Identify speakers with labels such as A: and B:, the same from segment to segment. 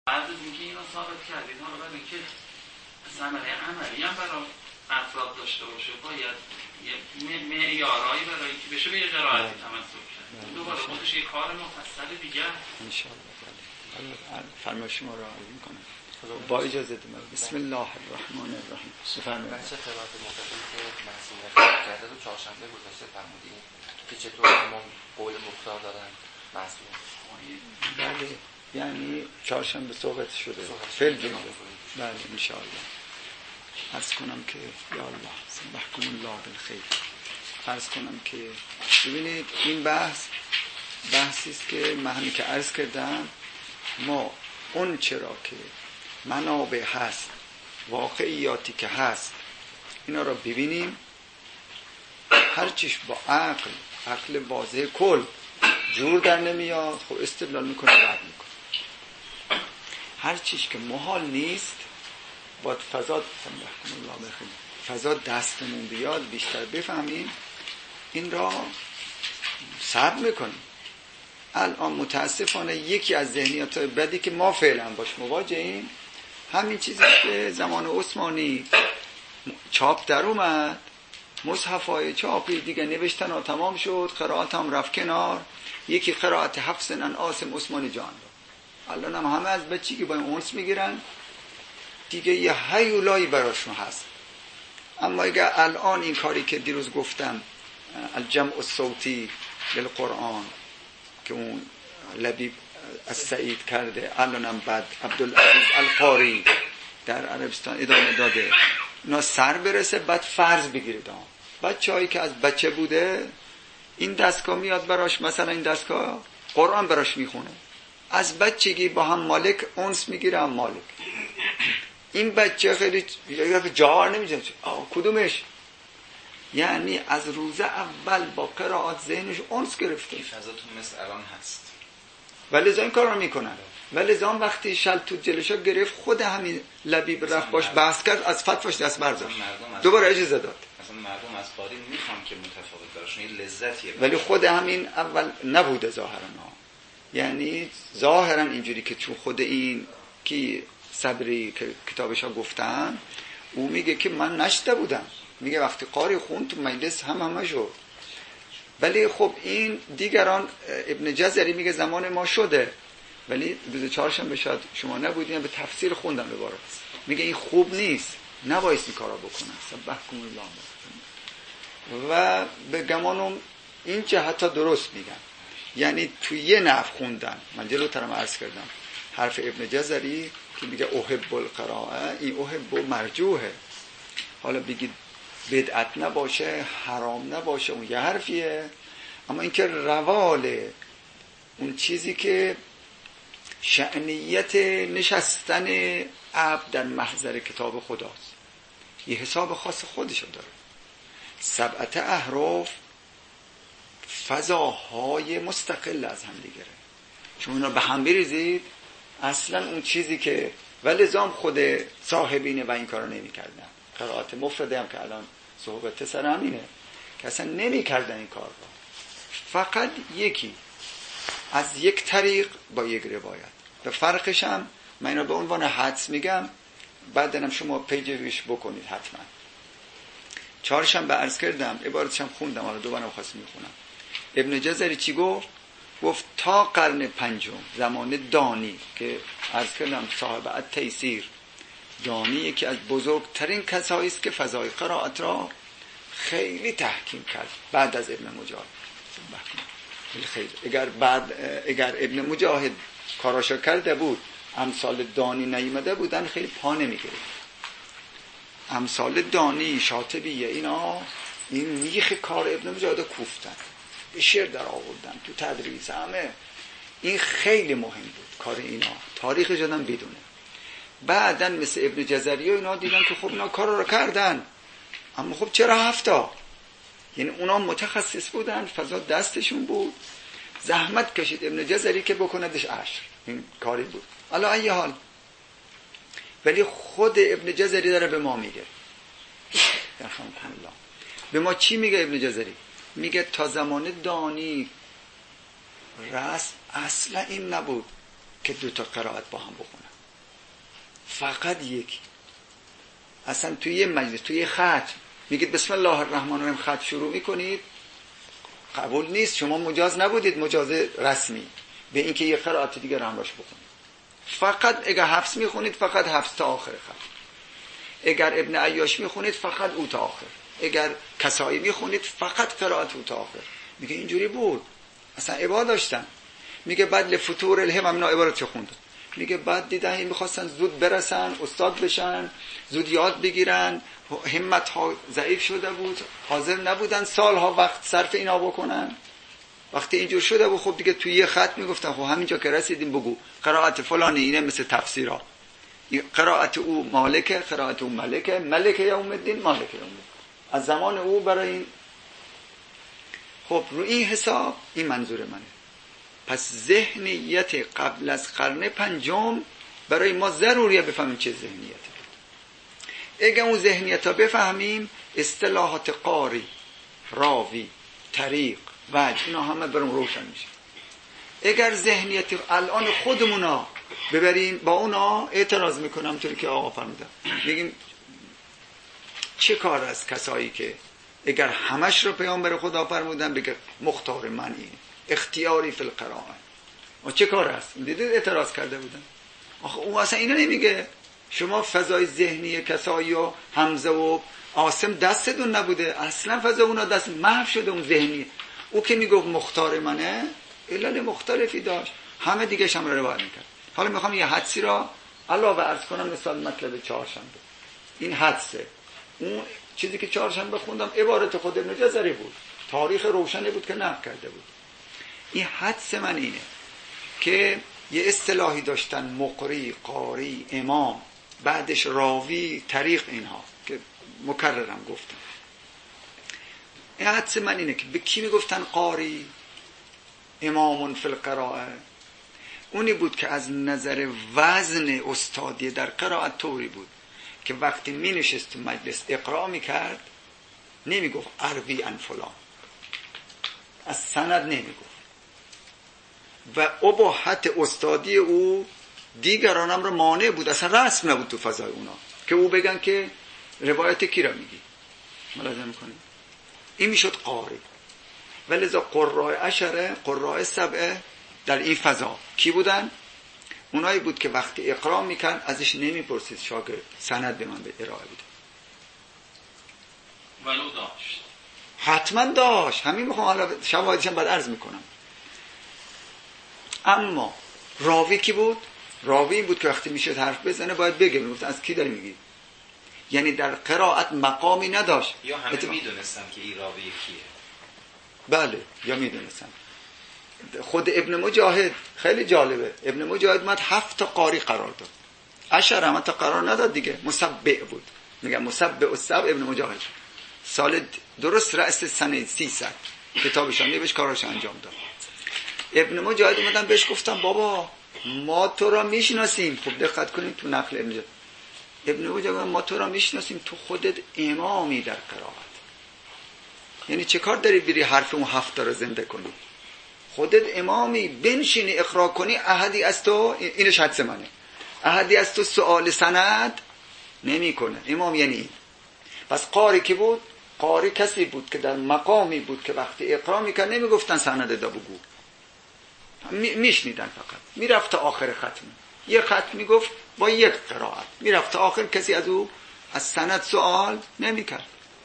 A: بعد از اینکه اینو ثابت کردید حالا برای اینکه ثمره عملی هم برای افراد داشته باشه باید یه معیارایی برای اینکه بشه به یه قرائتی تمسک کرد. دوباره خودش یه کار مفصل دیگه ان شاء الله.
B: فرمایش شما رو عرض می‌کنم با اجازه بسم الله الرحمن الرحیم.
C: بفرمایید. بچه خدمت مخاطبی که معصوم کرده رو چهارشنبه گذشته فرمودید که چطور همون قول مختار دارن معصوم.
B: بله یعنی چهارشنبه صحبت شده فعل جمله. بله ان شاء الله. عرض کنم که یا الله سبحکم الله بالخیر. عرض کنم که ببینید این بحثی است که من همین که عرض کردم ما اون چرا که منابع هست واقعیاتی که هست اینا را ببینیم، هرچیش با عقل واضح کل جور در نمیاد خب استدلال میکنه رد میکنه. هرچیش که محال نیست باید فضا دستمون بیاد بیشتر بفهمیم این را صبر میکنیم. الان متاسفانه یکی از ذهنیات بدی که ما فعلا باش مواجهیم همین چیزی که زمان عثمانی چاپ در اومد، مصحفای چاپی دیگه نوشتن و تمام شد، قرائت هم رفت کنار، یکی قرائت حفص عن عاصم عثمان جان رو الان هم همه از بچگی با این اونس میگیرن دیگه، یه هیولایی براشون هست. اما اگر الان این کاری که دیروز گفتم الجمع الصوتی للقرآن که اون لبیب السعید کرده، الان هم بعد عبدالعزیز القاری در عربستان ادامه داده، اینا سر برسه بعد فرض بگیرید. بچه‌هایی که از بچه بوده این دستگاه میاد براش، مثلا این دستگاه قرآن براش میخونه، از بچگی با هم مالک اونس میگیره، هم مالک. این بچه خیلی جاهر نمیشه کدومش، یعنی از روز اول با قرائات ذهنش اونس گرفته.
C: این فضاتون مثل الان هست
B: ولی این کار رو میکنن. ولی زمان وقتی شلتوت جلوشا گرفت خود همین لبیب رفت باش بحث کرد، از فتواش دست برداشت، دوباره اجازه داد.
C: مثلا مردم از قاری میخوام که متفاوت براشون یه لذتیه،
B: ولی خود همین اول نبوده ظاهرا. یعنی ظاهرا اینجوری که چون خود این کی صبری که کتابشا گفتن او میگه که من نشته بودم، میگه وقتی قاری خوند تو مجلس همه شد. ولی خب این دیگران ابن جزری میگه زمان ما شده، ولی روز چهارشنبه شاید شما نبودین به تفسیر خوندم به باره، میگه این خوب نیست، نباید این کارا بکنن. سبحکم الله. و به گمانم این جهتا درست میگن، یعنی تو یه نحو خوندن. من جلوترم عرض کردم حرف ابن جزری که میگه احب القراءه، این احب مرجوحه، حالا بگید بدعت نباشه حرام نباشه اون یه حرفیه، اما اینکه روال اون چیزی که شأنیت نشستن عبد در محضر کتاب خداست یه حساب خاص خودشو داره. 7 احرف فضاهای مستقل از هم دیگره، چون اینا به هم بریزید اصلا اون چیزی که ولزام خود صاحبینه و این کارو نمی کردن. قرائت مفرده هم که الان صحبت سر همینه که اصلا نمی کردن این کار رو، فقط یکی از یک طریق با یک روایت. به فرقش هم من اینو به عنوان حدس میگم، بعدنم شما پیجویش بکنید حتما. چهارشنبه عرض کردم، عبارتشم خوندم، حالا دوباره خواستم میخونم. ابن جزری چی گفت؟ گفت تا قرن 5 زمان دانی که عرض کردم صاحب التیسیر، دانی یکی از بزرگترین کسایی است که فضای قرائت را خیلی تحکیم کرد بعد از ابن مجاهد. اگر ابن مجاهد کاراشو کرده بود، امثال دانی نیامده بودن، خیلی پا نمیگرفت. امثال دانی، شاطبیه، اینا این میخ کار ابن مجاهد کوفتن، به شعر در آوردن، تو تدریس همه. این خیلی مهم بود کار اینا، تاریخ جدن بدونه. بعدن مثل ابن جزری و اینا دیدن که خب اینا کار رو کردن، اما خب چرا 7؟ یعنی اونا متخصص بودن، فضا دستشون بود، زحمت کشید ابن جزری که بکندش 10 این کاری بود. حالا ای حال، ولی خود ابن جزری داره به ما میگه، رحمه الله، به ما چی میگه ابن جزری؟ میگه تا زمان دانی رسم اصلا این نبود که 2 تا قرائت با هم بخونن. فقط یکی. اصلا توی یه مجلس، توی یه ختم میگید بسم الله الرحمن الرحیم، ختم شروع میکنید، قبول نیست. شما مجاز نبودید، مجاز رسمی به اینکه یه قرائت دیگه همراهش بکنید. فقط اگر حفص میخونید فقط حفص تا آخر ختم. اگر ابن عیاش میخونید فقط او تا آخر. اگر کسایی میخونید فقط قرائت او تا آخر. میگه اینجوری بود، اصلا عبا داشتن. میگه بعد لفتور الهم اینا عبارت چه خوندن. میگه بعد دیدن این میخواستن زود برسن، استاد بشن، زود یاد بگیرن، همت ها ضعیف شده بود، حاضر نبودن سالها وقت صرف اینا بکنن. وقتی اینجور شده بود خب دیگه توی یه خط میگفتن خب همینجا که رسیدیم بگو قرائت فلانی اینه، مثل تفسیرها، قرائت او مالکه، قرائت او ملکه، ملک یوم الدین، مالک یوم الدین، از زمان او برای این. خب رو این حساب این منظور منه. پس ذهنیت قبل از قرن پنجم برای ما ضروریه بفهمیم چه ذهنیتی. اگه اون ذهنیت ها بفهمیم، اصطلاحات قاری، راوی، طریق، وجه، اینا همه برام روشن میشه. اگر ذهنیت الان خودمونا ببریم، با اونا اعتراض میکنم طوری که آقا فرمودن، میگیم چه کار از کسایی که اگر همش رو پیامبر خدا فرمودن بگه مختار من این اختیاری فی القرائه، و چه کار است؟ دیدید اعتراض کرده بودن. آخه او اصلا اینو نمیگه. شما فضای ذهنی کسایی و حمزه و عاصم دستتون نبوده، اصلا فضا اونا دست محو شده. اون ذهنی او که میگفت مختار منه، علل مختلفی داشت، همه دیگه شم رو روایت میکرد. حالا میخوام یه حدسی را علاوه عرض کنم، مثال مطلب چهارشنبه. این حدسه، اون چیزی که چهارشنبه خوندم عبارت خود ابن جزری بود، تاریخ روشنی بود که نقل کرده بود. این حدس من اینه که یه اصطلاحی داشتن، مقری، قاری، امام، بعدش راوی، طریق، اینها که مکررم گفتم. این حدس من اینه که به کی میگفتن قاری؟ امام فی القراءه. اونی بود که از نظر وزن استادی در قرائت طوری بود که وقتی می نشست تو مجلس اقرا می کرد نمی گفت اروی ان فلان، از سند نمی گفت، و اباحت استادی او دیگرانم رو مانع بود، اصلا رسم نبود تو فضای اونا که او بگن که روایت کی را میگی. ملاحظه میکنید؟ این میشد قاری. ولذا قراء عشره، قراء سبعه در این فضا کی بودن؟ اونایی بود که وقتی اقرا میکرد ازش نمیپرسید شاگرد سند به من به ارائه بده.
A: ولو داشت،
B: حتما داشت. همین میخوام حالا شواهدشم بعد عرض میکنم. اما راوی کی بود؟ راوی بود که وقتی میشد حرف بزنه باید بگه، میگفت از کی داری میگی. یعنی در قرائت مقامی نداشت.
D: یا همه میدونستن که این راوی کیه.
B: بله، یا میدونستن. خود ابن مجاهد خیلی جالبه، ابن مجاهد مد 7 تا قاری قرار داد، 10 هم تا قرار نداد دیگه، مسبع بود. میگم مسبع السبع ابن مجاهد. سال درست رأس سنه 300 کتابشان نوشت، کارش انجام داد. ابن مجاهد اومدن بهش گفتم بابا ما تو را میشناسیم. خب دقت کنید تو نقل ابن مجاهد، ابن مجاهد ما تو را میشناسیم، تو خودت امامی در قرائت، یعنی چه کار داری بری حرف اون 7 تا رو زنده کنی؟ خودت امامی، بنشینی اقرا کنی، احدی از تو، اینش حدس منه، احدی از تو سؤال سند نمی کنه. امام یعنی این. پس قاری که بود؟ قاری کسی بود که در مقامی بود که وقتی اقرا میکرد نمیگفتن سند دا بگو، میشنیدن، فقط میرفت تا آخر ختم، یک ختم میگفت با یک قرائت، میرفت تا آخر، کسی از او از سند سؤال نمیکرد.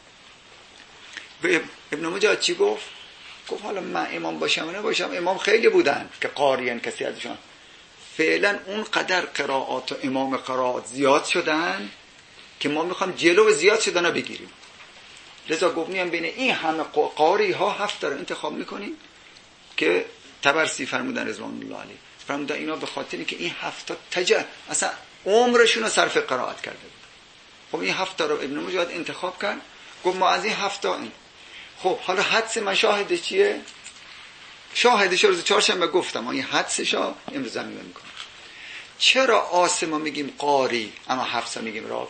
B: به ابن مجاهد چی گفت؟ گفت حالا من امام باشم و نباشم، امام خیلی بودن که قاریان، کسی ازشان. فعلا اون قدر قرائات و امام قرائات زیاد شدن که ما میخوام جلو زیاد شدن رو بگیریم. لذا گفت میام بین این همه قاری ها 7 تا رو انتخاب میکنیم که طبرسی فرمودن رضوان الله علیه، فرمودن اینا به خاطری که این 7 تا اصلا عمرشون رو صرف قرائت کرده بود. خب این 7 تا رو ابن مجاهد انتخاب کرد، گفت ما از این 7 تا این. خب حالا حدس من شاهدش چیه؟ شاهدش روز چهارشنبه گفتم، این حدسشا امروز زمین میکنم. چرا عاصم میگیم قاری اما حفص میگیم راوی؟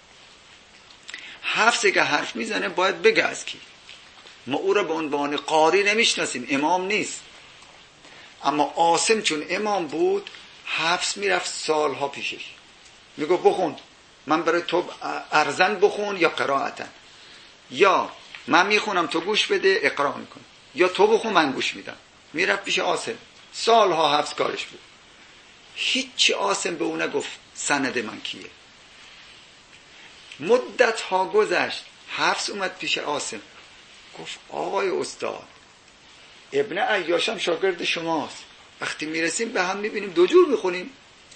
B: حفص که حرف میزنه باید بگه از کی. ما او را به عنوان قاری نمیشناسیم، امام نیست. اما عاصم چون امام بود، حفص میرفت سالها پیشش، میگه بخون، من برای تو ارزن بخون یا قرائتن، یا من میخونم تو گوش بده اقرا میکن، یا تو بخون من گوش میدم. میرفت پیش عاصم، سالها حبس کارش بود، هیچی عاصم به اون نگفت سند من کیه. مدت ها گذشت، حبس اومد پیش عاصم، گفت آقای استاد ابن عیاشم شاگرد شماست، وقتی میرسیم به هم میبینیم دو جور میخونیم.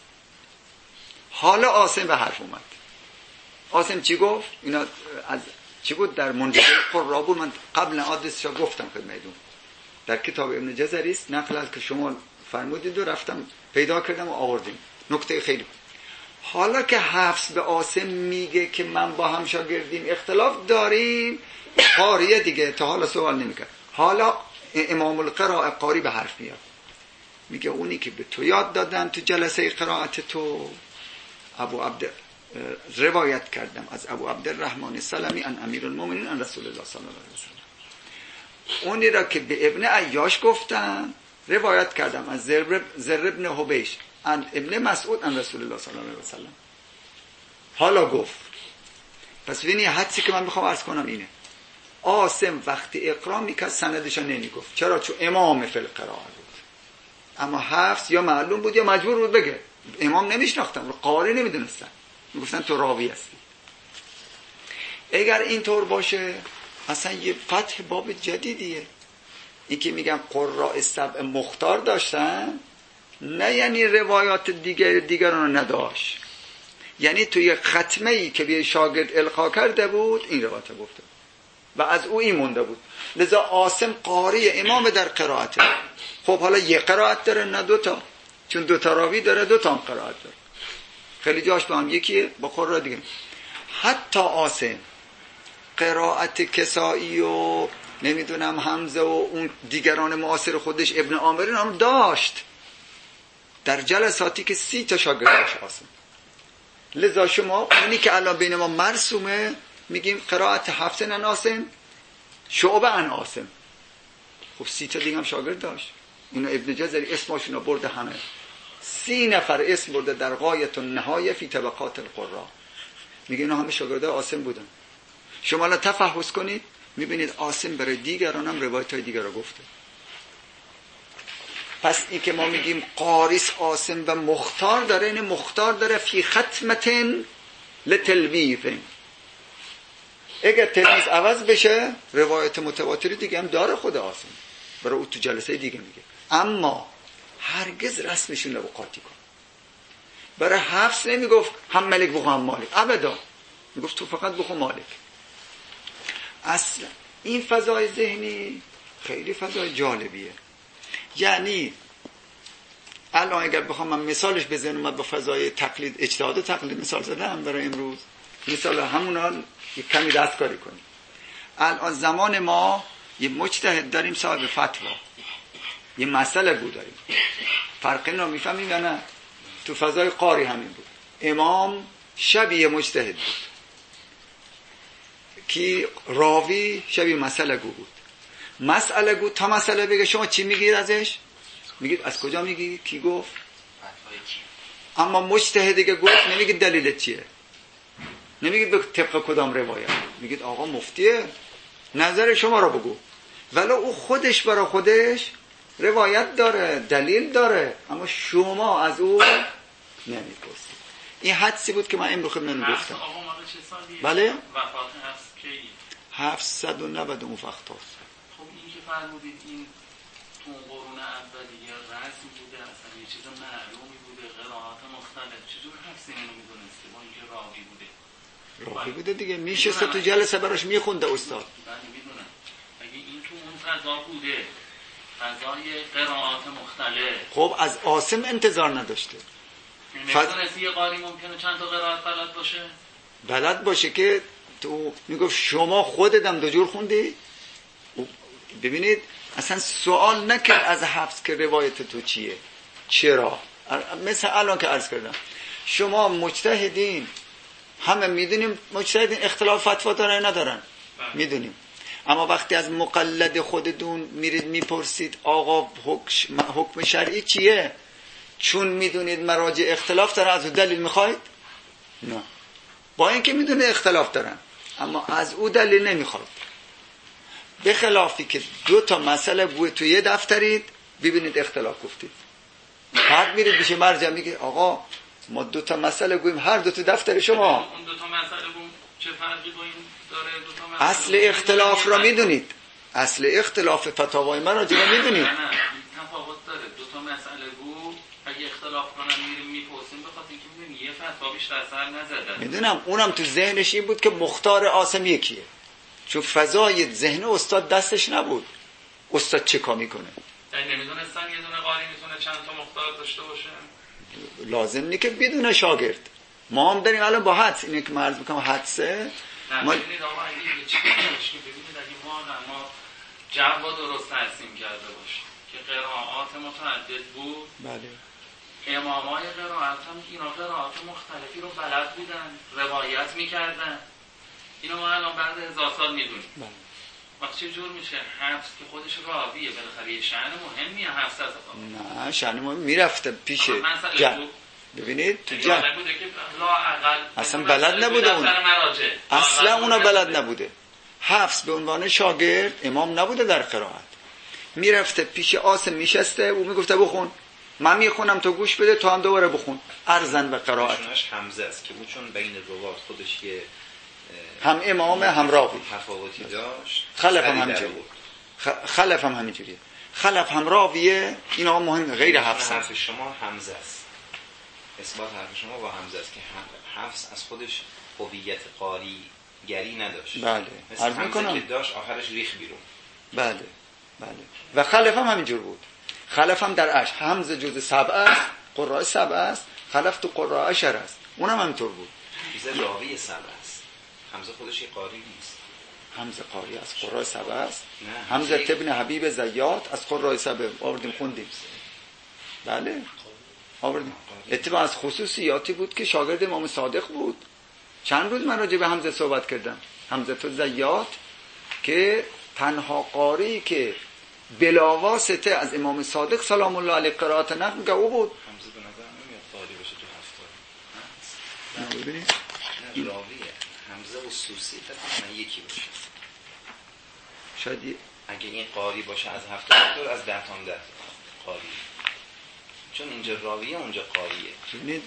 B: حالا عاصم به حرف اومد. عاصم چی گفت؟ اینا از چی بود؟ در منجز قرآ بود. من قبل آدرسش گفتم خدمتتون، در کتاب ابن جزری است، نقل از که شما فرمودید و رفتم پیدا کردم و آوردیم. نکته خیلی. حالا که حفص به عاصم میگه که من با هم شاگردیم اختلاف داریم، قاریه دیگه تا حالا سوال نمیکرد. حالا امام القراء قاری به حرف میاد، میگه اونی که به تو یاد دادم تو جلسه قرائت تو، ابو عبد روایت کردم از ابو عبدالرحمن سلمی ان امیرالمومنین ان رسول الله صلی الله علیه وسلم. اونی را که به ابن عیاش گفتم روایت کردم از زر ابن حبیش ان ابن مسعود ان رسول الله صلی الله علیه وسلم. حالا گفت. پس ببینی حدسی که من میخوام عرض کنم اینه، عاصم وقتی اقرا میکرد سندش نمیگفت. چرا؟ چون امام فی القراءه بود. اما حفص یا معلوم بود یا مجبور بود بگه. امام نمیشناختن، قاری نمیدونستن، میگفتن تو راوی هستی. اگر اینطور باشه اصلا یه فتح باب جدیدیه. این که میگم قراء السبع مختار داشتن، نه یعنی روایات دیگران رو نداشت، یعنی توی ختمه ای که به شاگرد القا کرده بود این روایت گفته و از او این مونده بود. لذا عاصم قاری امام در قرائته. خب حالا یه قرائت داره نه دوتا، چون دوتا راوی داره دوتا هم قرائت داره، خیلی جاش با هم یکیه با قرا دیگه. حتی عاصم قرائت کسایی و نمیدونم حمزه و اون دیگران معاصر خودش ابن عامر هم داشت در جلساتی که 30 تا شاگرد داشت عاصم. لذا شما اونی که الان بین ما مرسومه میگیم قرائت حفص عن عاصم، شعبه عن عاصم. خب 30 تا دیگه هم شاگرد داشت. اینا ابن جزری اسمشون رو برده، همه 30 نفر اسم برده در غایت النهایه فی طبقات القراء. میگه اینا همه شاگرد عاصم بودن. شما الان تفحص کنید میبینید عاصم برای دیگران هم روایت‌های دیگر رو گفته. پس این که ما میگیم قاریس عاصم و مختار داره، این مختار داره فی ختمتن لتلویث. اگر تلویث عوض بشه روایت متواتری دیگه هم داره خود عاصم، برای او تو جلسه دیگه میگه، اما هرگز رسمشون رو قاطی کن. برای حفص نمیگفت هم ملک بخو هم مالک، ابدا میگفت تو فقط بخو مالک. اصلا این فضای ذهنی خیلی فضای جالبیه. یعنی الان اگر بخوام من مثالش بزنم، من با فضای تقلید اجتهاد و تقلید مثال زدم برای امروز، مثال همونا یک کمی دستکاری کنیم. الان زمان ما یه مجتهد داریم صاحب فتوا، یه مسئله بود داریم، فرقی رو میفهمیم یا نه؟ تو فضای قاری همین بود. امام شبیه مجتهد بود که راوی شبیه مسئله گو بود. مسئله گو تا مسئله بگه شما چی میگید ازش؟ میگید از کجا میگی؟ کی گفت؟ اما مجتهد دیگه گفت نمیگید دلیل چیه، نمیگید به طبق کدام روایت، میگید آقا مفتیه نظر شما رو بگو. ولی او خودش برای خودش روایت داره، دلیل داره، اما شما از او نمیپرسید. این حدسی بود که من امروز خدمتتون گفتم. بله؟
A: وفات هست کی؟
B: 790 مفختا.
A: خب این که فرمودید این تو قرون اولیه رسم بوده، اصلا یه چیز معلومی بوده، قرائات مختلف، چجور حفظ اینو میدونسته با اینکه راوی بوده؟
B: راوی بوده دیگه، میشسته تو جلسه براش میخونده استاد.
A: بله میدونم. اگه این تو اون فضا بوده، فضای قرائات مختلف،
B: خب از عاصم انتظار نداشته.
A: نمیدونستی یه قاری ممکنه چند تا قرائت بلد باشه؟
B: بلد باشه که تو میگفت شما خودتم دو جور خوندی؟ ببینید اصلا سوال نکرد از حفظ که روایت تو چیه، چرا؟ مثل الان که عرض کردم شما مجتهدین، همه میدونیم مجتهدین اختلاف فتوا دارن ندارن، میدونیم، اما وقتی از مقلد خودتون میرید میپرسید آقا حکم شرعی چیه، چون میدونید مراجع اختلاف داره از دلیل میخواید؟ نه، با اینکه میدونه اختلاف دارن اما از او دلیل نمیخواد. به خلافی که 2 مسئله بوده تو یه دفترید ببینید اختلاف گفتید، بعد میرید میشه مرجع میگه آقا ما 2 مسئله گوییم هر 2 دفتر شما.
A: اون 2 مسئله چه فرقی با این داره؟ 2 مسئله
B: اصل اختلاف را میدونید، اصل اختلاف فتاوای من را جدا میدونید.
A: نه تفاوت داره. 2 مسئله گو اگه اختلاف کنن میریم میپرسیم بخاطر اینکه میدونی یه فتوا بیشتر اثر نزدن.
B: میدونم اونم تو ذهنش این بود که مختار عاصم یکیه، چون فضای ذهن استاد دستش نبود استاد چه کار میکنه.
A: یعنی نمیدونستن یه دونه قاری میتونه چند تا مختار داشته باشه.
B: لازم نیست که بدون شاگرد. ما هم داریم الان با حدس، اینه که من عرض میکنم حدسه.
A: نه ببینید آقا اگه یه چیزی باشه ببینید اگه ما جواب درست ترسیم کرده باشیم که قرائات متعدد بود،
B: بله
A: امامای قرائت هم اینا قرائات مختلفی رو بلد بودن، روایت میکردن. اینو ما الان بعد 1000 سال میدونیم. وقت چه جور میشه حفظ که خودش راویه بالاخره یه شأن مهمیه حفظ از
B: نه شأن مهم میرفته پیش ببینید تو اصلا بلد نبوده اون، اصلا اونا بلد نبوده. حفظ به عنوان شاگرد امام نبوده در قرائت، میرفته پیش عاصم میشسته او میگفته بخون، من میخونم تو گوش بده تو هم دوباره بخون. ارزن به قرائت
D: حمزه است که چون بین روات خودش یه
B: هم امام هم راوی
D: تفاوتی داشت.
B: خلف هم همینجوریه، خلف هم همینجوریه، خلف هم راویه. اینا مهم غیر حفظ.
D: حرف شما حمزه است، اثبات حرف شما با حمزه است که حفظ از خودش هویت قاری گری نداشت.
B: بله عرض میکنم
D: که داشت آخرش ریخ بیرون.
B: بله و خلف هم همینجور بود. خلف هم در عشر حمزه جزء 7 است، قراء 7 است، خلف تو قراء 10 است، اونم همینطور بود.
D: حمزه راوی 7 است، حمزه خودش یه قاری نیست.
B: حمزه قاری از قراء 7 است. حمزه ابن حبیب زیاد از قراء 7 آوردیم خوندیم. بله آوردیم. اتفاقا از خصوصیاتی بود که شاگرد امام صادق بود. چند روز من راجع به حمزه صحبت کردم. حمزه تو زیاد که تنها قاری که بلا واسطه از امام صادق سلام الله علیه قرائت نقل میگه او بود.
D: حمزه به نظر نمیاد قاری باشه تو 70.
B: نه ببینید
D: نه راویه. حمزه و سوسی تقریبا یکی باشه.
B: شاید
D: اگه این قاری باشه از 70 از 10 تا 10 قاری. چون اینجا راویه اونجا قاریه.
B: ببینید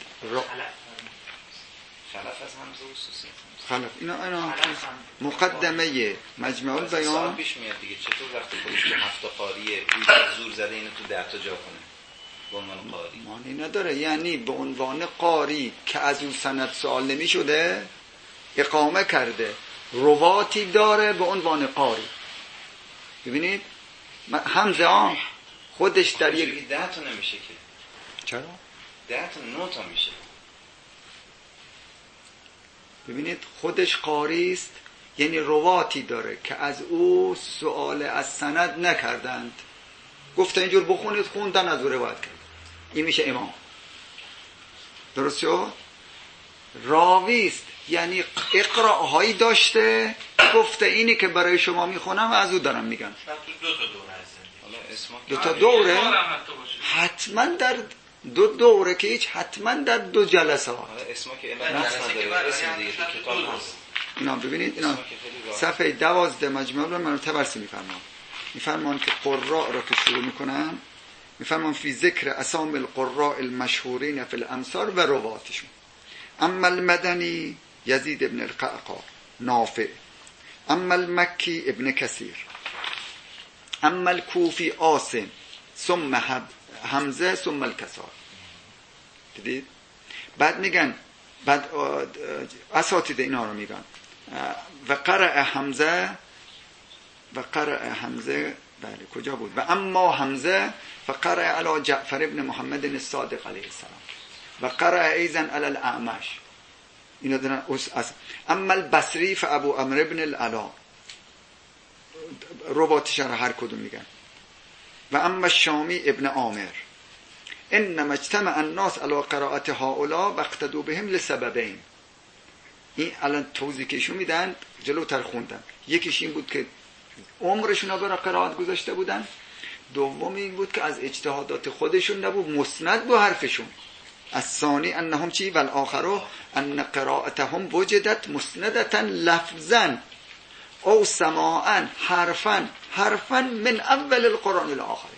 D: خلف از حمزه و سوسی.
B: خلف اینا مقدمه مجمع البیان
D: پیش میاد دیگه. چطور وقتی خودش تو 7 قاریه زور زده اینو تو 10 تا جا کنه به عنوان قاری؟
B: معنی نداره. یعنی به عنوان قاری که از اون سند سوال نمی شده اقامه کرده، رواتی داره به عنوان قاری. ببینید حمزه خودش در یک
D: 10 تا نمیشه که.
B: چرا؟
D: 10 تا 9 تا میشه.
B: ببینید خودش قاری است، یعنی رواتی داره که از او سوال از سند نکردند، گفته اینجور بخونید، خوندن از او روایت کرد، این میشه امام. درست شد؟ راوی است یعنی اقراءهایی داشته گفته اینی که برای شما میخونم از او دارم میگم. دو تا دوره حتما در 2 دوره که هیچ حتما در 2 جلسه ها.
D: اسما که نداره اسم دیگه تو کتاب هست.
B: اینا ببینید اینا صفحه 12 مجموع رو من تبرسی میفرمان که قراء را که شروع میکنن میفرمان فی ذکر اسامی القراء المشهورین فی الامصار و رواتشون. اما المدنی یزید ابن القعقاع نافع، اما المکی ابن کثیر، اما الکوفی عاصم، ثم حمزه، ثم الکسار. دیدید؟ بعد میگن بعد اساتید اینا رو میگن و قرأ حمزه بله کجا بود؟ و اما حمزه فقرأ علی جعفر ابن محمد الصادق علیه السلام و قرأ ایضا علی الاعمش. اینا دارن اما البصری فابو عمرو ابن العلا، رواتش رو هر کدوم میگن. و اما الشامی ابن عامر. انما اجتمع الناس على قراءت هؤلاء واقتدوا بهم لسببين. این الان توضیح که ایشون میدن جلوتر خوندن. یکیش این بود که عمرشون رو برای قرائت گذاشته بودن، دوم این بود که از اجتهادات خودشون نبود، مسند به حرفشون. الثانی انهم چی والآخر ان قراءتهم وجدت مسندتا لفظا او سماعا حرفا من اول القرآن الاخر.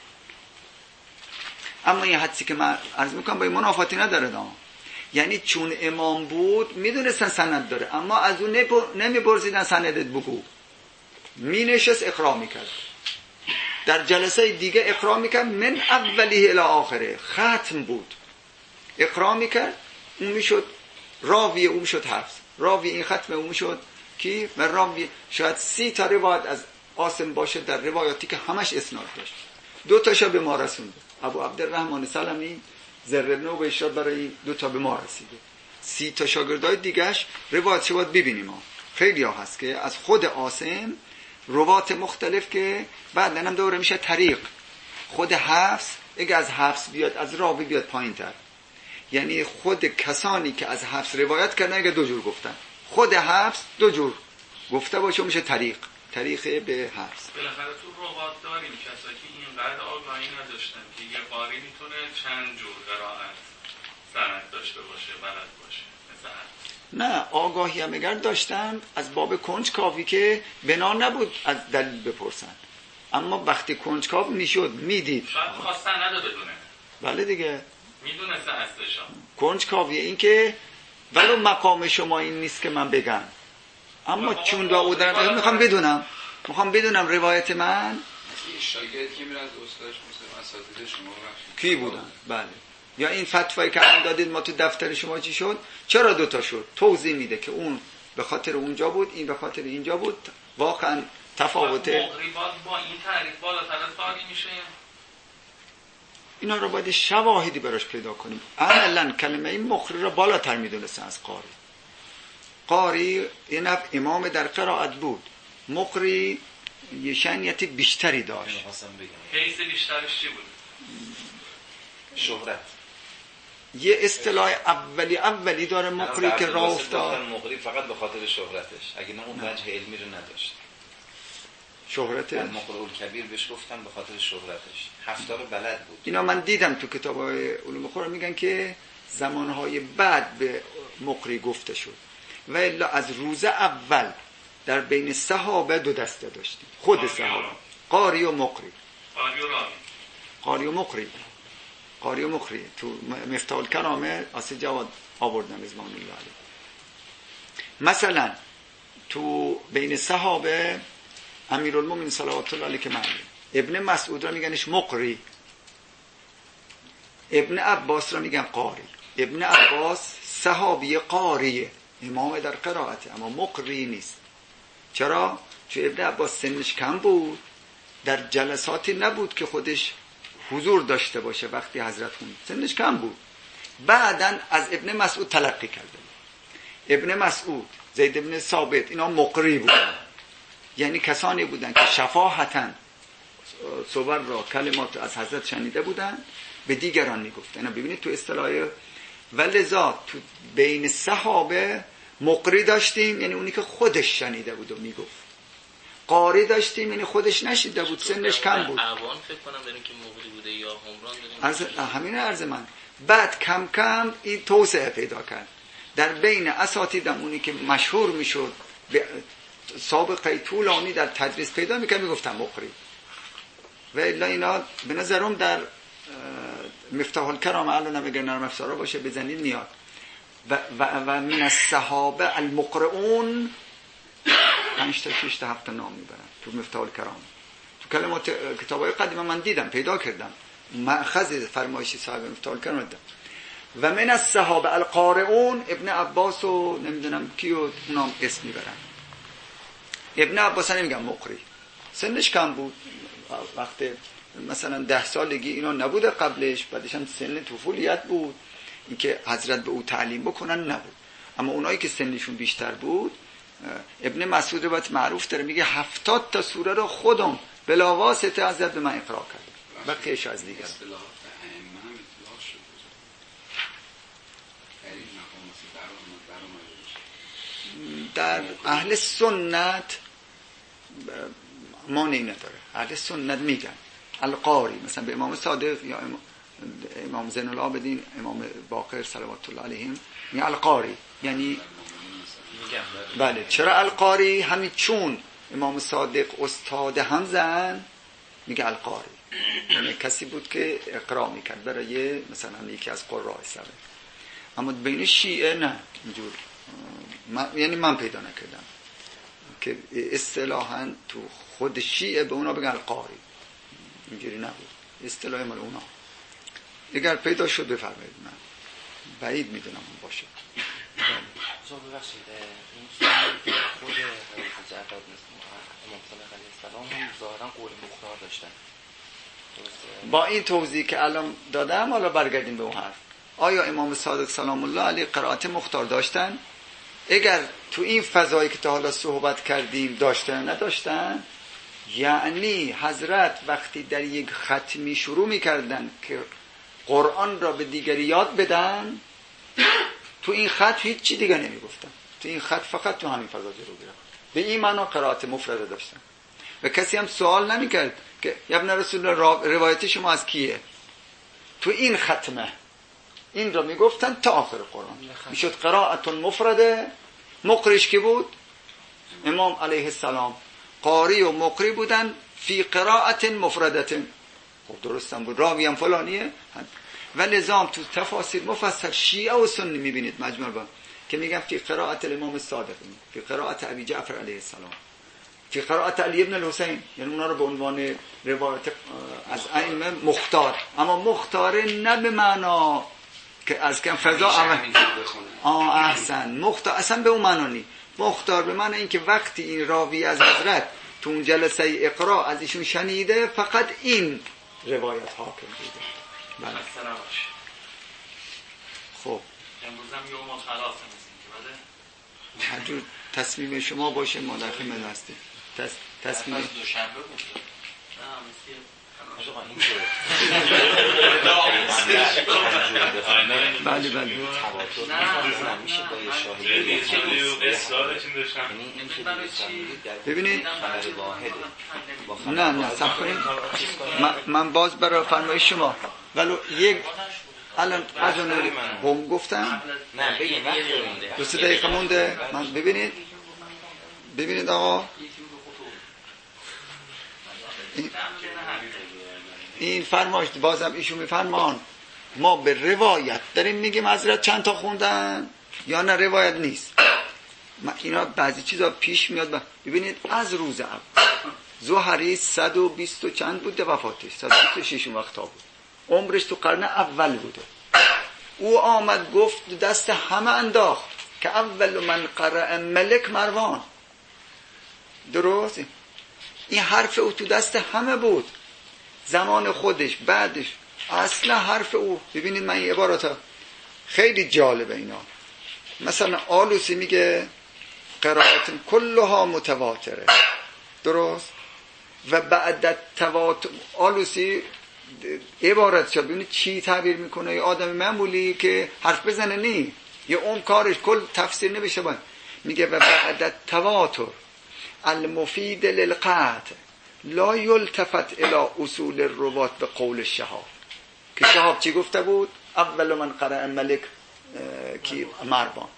B: اما این حدیثی که من عرض میکنم با این منافاتی نداره دام. یعنی چون امام بود میدونستن سند داره، اما از اون نمیپرسیدن سندت بگو، مینشست اقرا میکرد، در جلسه دیگه اقرا میکرد من اولیه الی آخره، ختم بود اقرا میکرد، اون میشد راوی، اون میشد حفظ راوی، این ختم اون میشد کی و راوی. شاید 30 تا روایت از عاصم باشه در روایاتی که همش اسناد داشت، 2 تاشو به ما رسونده. ابو عبدالرحمن سلمی ذره نو به اشاره برای 2 تا به ما رسیده. 30 تا شاگردای دیگه‌اش روایتش باید ببینیم ها. خیلی ها هست که از خود عاصم روایت مختلف که بعد هم دوره میشه طریق. خود حفظ اگه از حفظ بیاد از راوی بیاد پایین‌تر، یعنی خود کسانی که از حفظ روایت کردن اگه 2 جور گفتن، خود حفظ 2 جور گفته باشه میشه طریق به حفظ.
A: بالاخره تو روایت داریم کسایی که اینقدر آگاهی نداشتن که یه قاری میتونه چند جور قرائت سند داشته باشه، بلد باشه مثلا.
B: نه آگاهی هم اگر داشتن از باب کنجکاوی که بنا نبود از دلیل بپرسن، اما وقتی کنجکاو میشد میدید
A: شاید خواستن نده بدونه.
B: بله دیگه
A: میدونسته اصلش
B: کنجکاویه این که ولو مقام شما این نیست که من بگم، اما چون داودن میخوام بدونم روایت من
E: شاگردی که میره از استادش مثلا اساتید شما
B: کی بودن. بله. یا این فتوایی که الان دادید ما تو دفتر شما چی شد، چرا 2 تا شد، توضیح میده که اون به خاطر اونجا بود، این به خاطر اینجا بود. واقعا تفاوته.
A: مغربات با این تعریف بالاتر از قاری میشه.
B: اینا رو باید شواهدی براش پیدا کنیم. عملا کلمه این مقری رو بالاتر میدونستن از قاری. قاری این امام در قرائت بود، مقری یه شأنیت بیشتری داشت.
A: حیث بیشترش چی بود؟
D: شهرت.
B: یه اصطلاح اولی داره مقری که راه افتاد.
D: مقری فقط به خاطر شهرتش، اگه نه اون وجه علمی رو نداشت.
B: شهرتش
D: مقری الکبیر بهش گفتن به خاطر شهرتش، 70 بلد بود.
B: اینا من دیدم تو کتاب‌های علوم قرآن میگن که زمانهای بعد به مقری گفته شد و الا از روز اول در بین صحابه 2 دسته داشتیم. خود صحابه قاری و مقری. قاری و مقری تو مفتاح الکرامه آسی جواد آوردن رضوان الله علیه. مثلا تو بین صحابه امیرالمومنین صلوات الله علیه که معلوم، ابن مسعود را میگنش مقری، ابن عباس را میگن قاری. ابن عباس صحابی قاریه، امام در قرائته، اما مقری نیست. چرا؟ چون ابن عباس سنش کم بود، در جلساتی نبود که خودش حضور داشته باشه وقتی حضرت خوند، سنش کم بود. بعدن از ابن مسعود تلقی کرده. ابن مسعود، زید ابن ثابت، اینا مقری بودن، یعنی کسانی بودن که شفاهتاً صور را کلمات از حضرت شنیده بودن به دیگران میگفتن. اینا ببینید تو اصطلاح ولذا تو بین صحابه مقری داشتیم، یعنی اونی که خودش شنیده بود و میگفت. قاری داشتیم یعنی خودش نشیده بود، سنش کم بود.
F: اوان فکر کنم برای که مقری بوده یا همران داریم.
B: همین عرض من. بعد کم کم این توسعه پیدا کرد در بین اساتیدم، اونی که مشهور میشد سابقه طولانی در تدریس پیدا میکنم میگفتم مقری. و الا اینا به نظرم در مفتاح الکرام الان اگر نرم افزارا باشه بزنید میاد. و من الصحابه المقرؤون 5 تا 6 تا 7 نام میبرن تو مفتاح الکرام. تو کلمات کتابای قدیمی من دیدم پیدا کردم مأخذ فرمایشی صاحب مفتاح الکرام دیدم. و من الصحابه القارئون ابن عباس و نمیدونم کیو اونام اسم میبرن. ابن عباس نمیگم مقری، سنش کم بود، وقتی مثلا 10 سالگی اینا نبوده قبلش، بعدش هم سن طفولیت بود، اینکه حضرت به او تعلیم بکنن نبود. اما اونایی که سنشون بیشتر بود، ابن مسعود روایت معروف داره میگه 70 تا سوره رو خودم بلا واسطه حضرت به من اقرا کرد. بقیه‌اش از دیگر در اهل سنت مانعی نداره. اهل سنت میگن القاری، مثلا به امام صادق یا امام زین العابدین، امام باقر صلوات الله علیهم میگه القاری، یعنی بله. چرا القاری؟ همین چون امام صادق استاد حمزه میگه القاری، یعنی کسی بود که اقرا میکرد برای مثلا یکی از قراء سبع. اما بین شیعه نه اینجور، یعنی من پیدا نکردم که اصطلاحاً تو خود شیعه به اونا بگن القاری، اینجوری نبود اصطلاح مال اونا. اگر پیدا شد بفرمایید، من بعید میدونم اون باشه.
C: ببخشید این سوالی که خود حضرت جعفر امام صادق علیه السلام هم ظاهرا قول مختار داشتن،
B: با این توضیح که الان دادم حالا برگردیم به اون حرف. آیا امام صادق سلام الله علیه قرائت مختار داشتن؟ اگر تو این فضایی که تا حالا صحبت کردیم داشتن نداشتن، یعنی حضرت وقتی در یک ختمی شروع میکردن که قرآن را به دیگری یاد بدن، تو این خط هیچ چی دیگه نمیگفتن، تو این خط فقط تو همین فضا جلو گرفت. به این معنا قرائت مفرده داشتن و کسی هم سوال نمیکرد که یا ابن رسول الله روایت شما از کیه. تو این ختمه این را میگفتن تا آخر قرآن میشد قرائت مفرده. مقریش کی بود؟ امام علیه السلام. قاری و مقری بودن فی قرائت مفردت. خب درستم بود، راوی هم فلانیه. و لزام تو تفاسیر مفصل شیعه و سنی میبینید مجموع با که میگن فی قرائت الامام صادق، فی قرائت ابی جعفر علیه السلام، فی قرائت علی ابن الحسین، یعنی اونا رو به عنوان روایت از ائمه مختار. اما مختار نه به معنا که از کم فضا احسن، مختار اصلا به اون معنا نی. مختار به معنی این که وقتی این راوی از حضرت تو اون جلسه اقرا از ایشون شنیده فقط این روایت حاکم بوده. بله. خب
A: امروز هم یوم خلاص مثل که بله،
B: هر جور تصمیم شما باشه ما در خدمت هستیم. تصمیم
A: دوشنبه بود.
B: بله بله. ببینید نه صبر کنید، من باز برای فرمایش شما ولو یک الان از اون هم گفتم
C: نه بگیم
B: دو سه دقیقه مونده. من ببینید آقا این فرمایش بازم ایشون میفرمان ما به روایت داریم میگیم حضرت چند تا خوندن یا نه روایت نیست. اینا بعضی چیزا پیش میاد. ببینید از روز اول زهری 120 و چند بوده وفاتش، 126 وقتا بود، عمرش تو قرن اول بوده. او آمد گفت دست همه انداخت که اول من قرأ ملک مروان. درست؟ این حرف او تو دست همه بود، زمان خودش بعدش اصلا حرف او. ببینید من این عبارات خیلی جالبه اینا. مثلا آلوسی میگه قرائت کلها متواتره، درست؟ و بعد تواتر آلوسی عبارت شد. ببینید چی تعبیر میکنه. یه آدم معمولی که حرف بزنه نی یه اون کارش کل تفسیر نمیشه باید. میگه و بعد تواتر المفید للقطع لا یلتفت الى اصول الروات به قول شهاب. که شهاب چی گفته بود؟ اول من قرأ ملک کی مروان.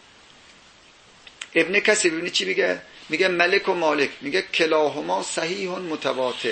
B: ابن کثیر ببینید چی میگه؟ میگه ملک و مالک، میگه کلاهما صحیح متواتر،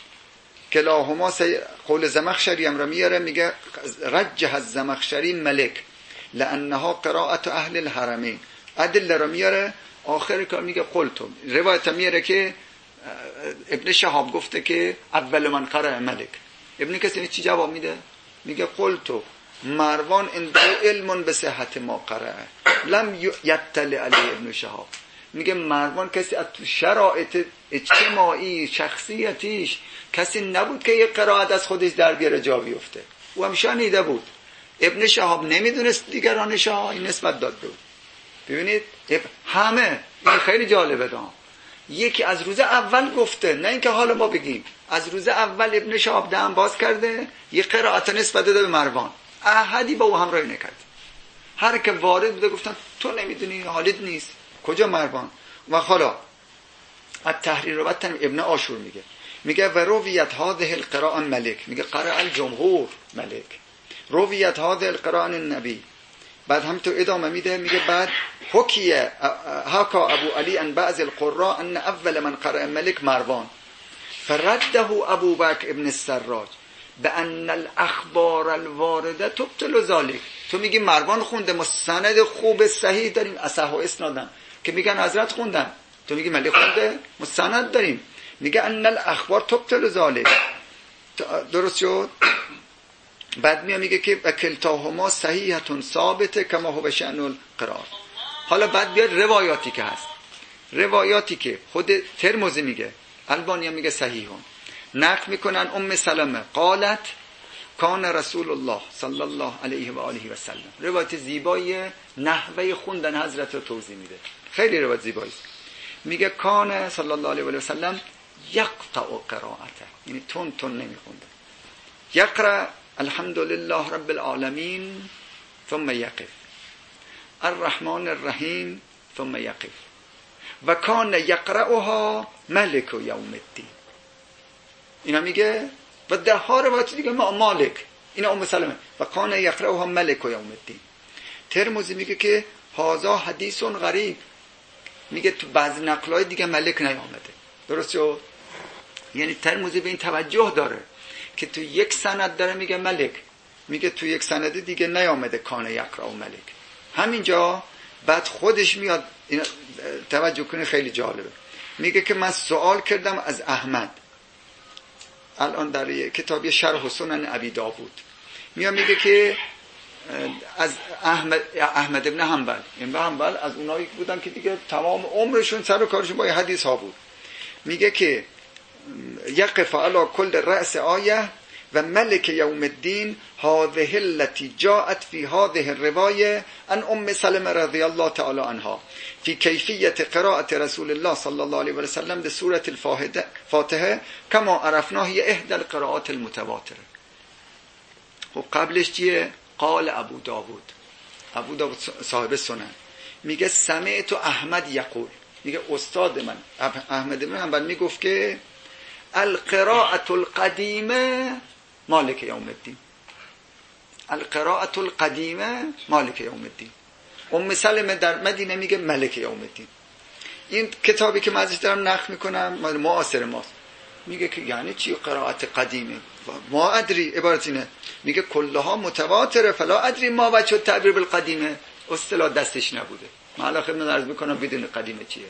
B: کلاهما صحیح. قول زمخشری هم را میاره، میگه رجح الزمخشری ملک لانها قرائت اهل الحرمین. ادله را میاره، آخر کار میگه قلتو. روایت میاره که ابن شهاب گفته که اول من قرأ ملک. ابن کثیر چی جواب میده؟ میگه قلتو مروان عنده علم به صحت ما قرأ لم یطلع علی ابن شهاب. میگه مروان کسی از تو شرایط اجتماعی شخصیتیش کسی نبود که یه قرائت از خودش در بیاره جا بیفته. او هم شنیده بود. ابن شهاب نمیدونست دیگران شاه این نسبت داد بود. ببینید همه این خیلی جالبه دام. یکی از روز اول گفته، نه اینکه حالا ما بگیم. از روز اول ابن شهاب دهن باز کرده یه قرائت نسبت داده به مروان، احدی با او همراهی نکرد. هر که وارد بوده گفتن تو نمیدونی حالت نیست کجا مروان. و حالا از تحریر و بدتن ابن عاشور میگه و رویت هذه القراءه ملک، میگه قرأ الجمهور ملک. رویت هذه القراءه عن النبی. بعد هم تو ادامه میده، میگه بعد حکیه حکا ابو علی ان بعض القراء ان اول من قرأ ملک مروان فرده ابو بکر ابن السراج بان الاخبار الوارده تبطل ذلك. تو میگی مروان خونده، ما سند خوب صحیح داریم، اصح و اسنادن که میگن حضرت خوندن، تو میگی ملک خونده، ما سند داریم. میگه ان الاخبار تبطل ذلك. درست شد؟ بعد میگه که کلتاهما صحیحتون ثابته کما هو شأن القرار. حالا بعد بیاد روایاتی که هست، روایاتی که خود ترمذی میگه، البانی هم میگه صحیحون، نقل میکنن ام سلمه قالت کان رسول الله صلی الله علیه و آله و سلم. روایت زیبایی، نحوه خوندن حضرت رو توضیح میده، خیلی روایت زیبایی. میگه کان صلی الله علیه و آله و سلم یقطع قراءته، یعنی تون تون نمیخونده. یقرأ الحمد لله رب العالمین ثم یقف، الرحمن الرحیم ثم یقف، و کان یقرأها ملک یوم الدین. اینا میگه و ده ها روایت دیگه مالک، اینا ام سلمه و کان یقرأها ملک یوم الدین. ترمذی میگه که هذا حدیث غریب، میگه تو بعضی نقلای دیگه ملک نیامده. درست شد؟ یعنی ترمذی به این توجه داره که تو یک سند داره میگه ملک، میگه تو یک سند دیگه نیامده کان یقرأ ملک. همینجا بعد خودش میاد، توجه کنید خیلی جالبه، میگه که من سوال کردم از احمد، الان در کتابی شرح سنن ابی داوود میگه که از احمد ابن حنبل، این حنبل از اونایی بودن که دیگه تمام عمرشون سر و کارشون با حدیث ها بود. میگه که یقف علی کل رأس آیه و ملک یوم الدین هذه التي جاءت في هذه الروايه عن ام سلمة رضی الله تعالی عنها في کیفیت قراءة رسول الله صلی الله علیه و سلم بسوره الفاتحه كما عرفناه هي احدى القراءات المتواتره. خب قبلش چیه؟ قال ابو داوود صاحب سنن میگه سمعت احمد یقول، میگه استاد من احمد بن حنبل میگفت که القراءة القدیمه مالک یوم الدین، القراءة القدیمه مالک یوم الدین. ام سلمه در مدینه میگه ملک یوم الدین. این کتابی که من ازش دارم نقل میکنم مال معاصر ماست، میگه که یعنی چی قرائت قدیمه؟ ما ادری، عبارت اینه، میگه کلها متواتره فلا ادری ما وجه التعبیر بالقدیمه، اصطلاح دستش نبوده. من الان خدمت عرض میکنم بدون قدیمه چیه.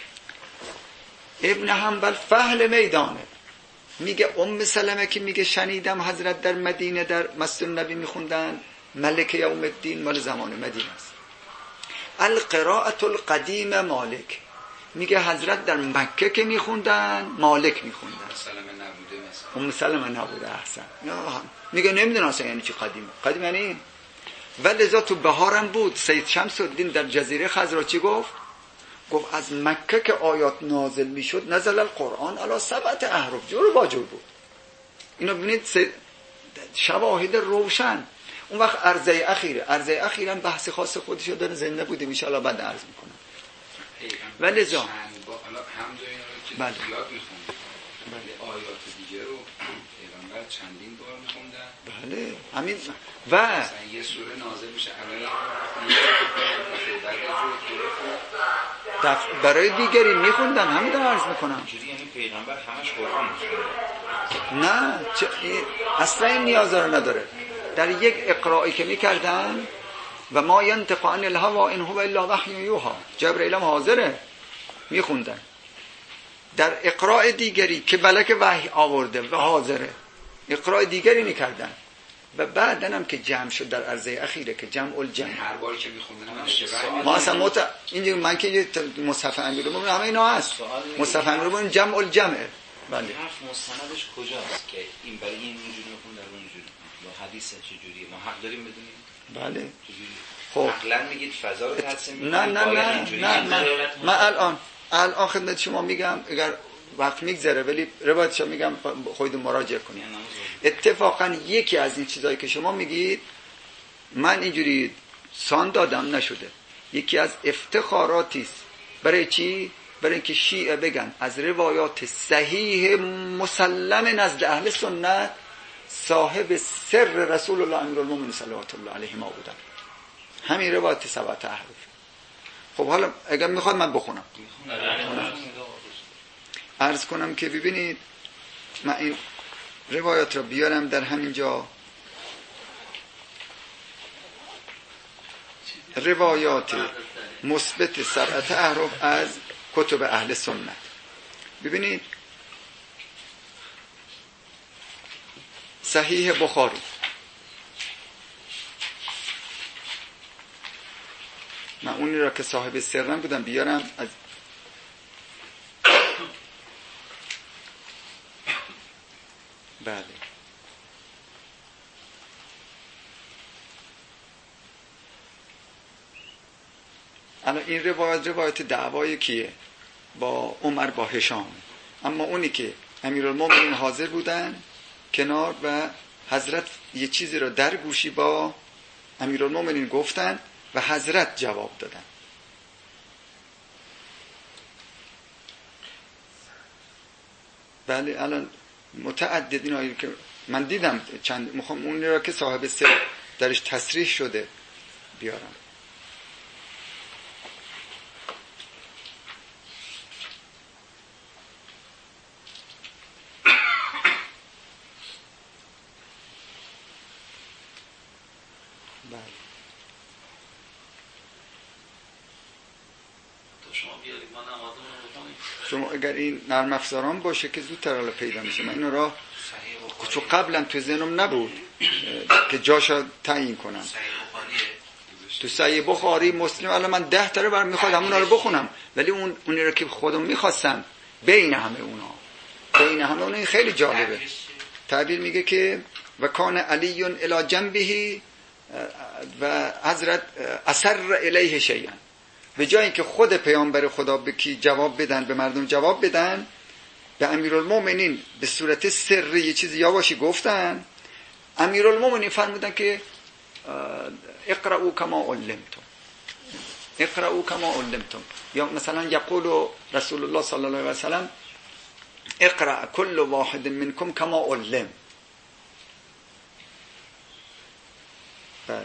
B: ابن حنبل فهل میدانه، میگه ام سلمه که میگه شنیدم حضرت در مدینه در مسجد نبی میخوندن ملک یوم الدین، مال زمان مدینه است. القراءة القدیمه مالک، میگه حضرت در مکه که میخوندن مالک میخوندن. ام سلمه نبوده. احسن. میگه نمیدونم اصلا یعنی چی قدیم. قدیم یعنی ولذا تو بهارم بود سید شمس الدین در جزیره خضرا چی گفت؟ گفت از مکه که آیات نازل میشد نزل القرآن علی 7 احرف، جور با جور بود. اینو ببینید شواهد روشن. اون وقت عرضه اخیرا بحث خاص خودشو داره، زنده بود ان شاء الله بعد عرض میکنم. ولذا
E: بله آیات دیگه رو پیغمبر چندین بار می‌خوندن.
B: بله همین و
E: یه سوره نازل میشه
B: برای دیگری میخوندن. همین رو عرض میکنم.
D: یعنی پیغمبر همش قرآن میخوند؟
B: نه اصلا این نیاز رو نداره. در یک اقرائی که میکردن و ما ینطق عن الهوی ان هو الا وحی یوحی، جبرئیل هم حاضره میخوندن. در اقراء دیگری که بلکه وحی آورده و حاضره اقراء دیگری میکردن و بعدن هم که جمع شد در عرضه اخیره که جمع الجمع،
E: هر باری که میخوندن
B: ما اصلا اینجا من که مصحف امیرالمومنین همه اینا هست، مصحف امیرالمومنین جمع الجمعه. بله
D: حرف مستندش کجاست که این برای این اینجوری میخوند در اونجوری با حدیث چجوریه؟ ما حق داریم بدونیم؟
B: بله.
D: خب عقلا میگید فضا رو ترسیم میکنید؟
B: نه من الان خدمت شما میگم، اگر وقت میگذره ولی روایتشو میگم خودتون مراجعه کنید. اتفاقا یکی از این چیزایی که شما میگید من اینجوری سان دادم نشده، یکی از افتخاراتی است. برای چی؟ برای اینکه شیعه بگن از روایات صحیح مسلم نزد اهل سنت صاحب سر رسول الله امیرالمومنین صلوات الله علیه ما بودن. همین روایت 7 احرف. خب حالا اگر میخواد من بخونم. عرض کنم که ببینید من این روایات را بیارم در همین جا. روایات مثبت 7 احرف از کتب اهل سنت. ببینید صحیح بخاری، من اونی را که صاحب سرم بودم بیارم از بله. الان این روایت دعوای کیه؟ با عمر با هشام. اما اونی که امیرالمومنین حاضر بودن کنار و حضرت یه چیزی رو در گوشی با امیرالمومنین گفتن و حضرت جواب دادن. بله الان متعدد اینایی که من دیدم چند میخوام اون رو که صاحب سر درش تصریح شده بیارم. شما اگر این نرم افزاران باشه که زودتر حالا پیدا میشه. من اینو را چون قبلا تو ذهنم نبود که جاشو تعیین کنم. تو صحیح بخاری مسلم الان من 10 تا رو برام میخواد همونا رو بخونم، ولی اونی رو که خودم میخواستم بین همه اونا این خیلی جالبه. تعبیر میگه که و کان علی الی جنبه و حضرت اثر الیه شیئا، به جای اینکه خود پیامبر خدا به کی جواب بدن، به مردم جواب بدن، به امیرالمومنین به صورت سری یه چیزی یواشی گفتن. امیرالمومنین فرمودن که اقرأوا کما علمتم، یا مثلا یقول رسول الله صلی الله علیه و سلم اقرأ كل واحد منكم كما علم. بله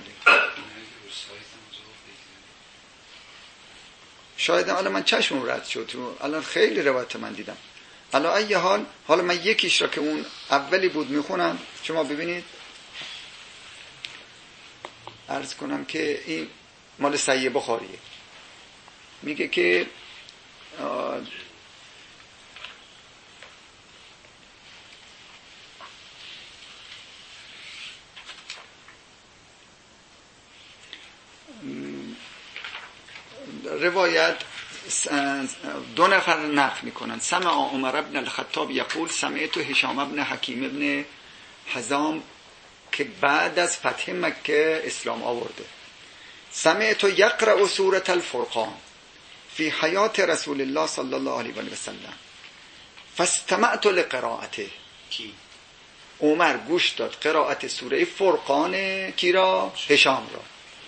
B: شاید الان من چشمم رد شد، الان خیلی روایت من دیدم. الان ای حال حالا من یکیش را که اون اولی بود میخونم، شما ببینید. عرض کنم که این مال صحیح بخاریه. میگه که روایت 2 نفر نقل میکنن. سمع عمر ابن الخطاب یقول سمعت هشام ابن حکیم ابن حزام که بعد از فتح مکه اسلام آورده، سمعت یقرأ سورة الفرقان فی حیات رسول الله صلی الله علیه و سلم فاستمعت لقراءته. کی؟ عمر گوش داد قرائت سوره فرقان کی را؟ هشام را.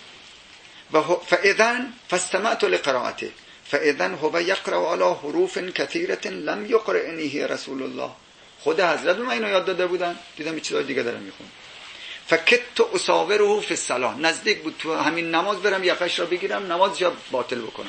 B: فاذن فاستمعت لقراءته فاذن هو يقرأ على حروف كثيرة لم يقرأنيه رسول الله. خود حضرت من اینو یاد داده بودن، دیدم یه چیزای دیگه دارم میخونم. فکت اصاوره فی الصلاه، نزدیک بود تو همین نماز برم یقش را بگیرم نمازش را باطل بکنم.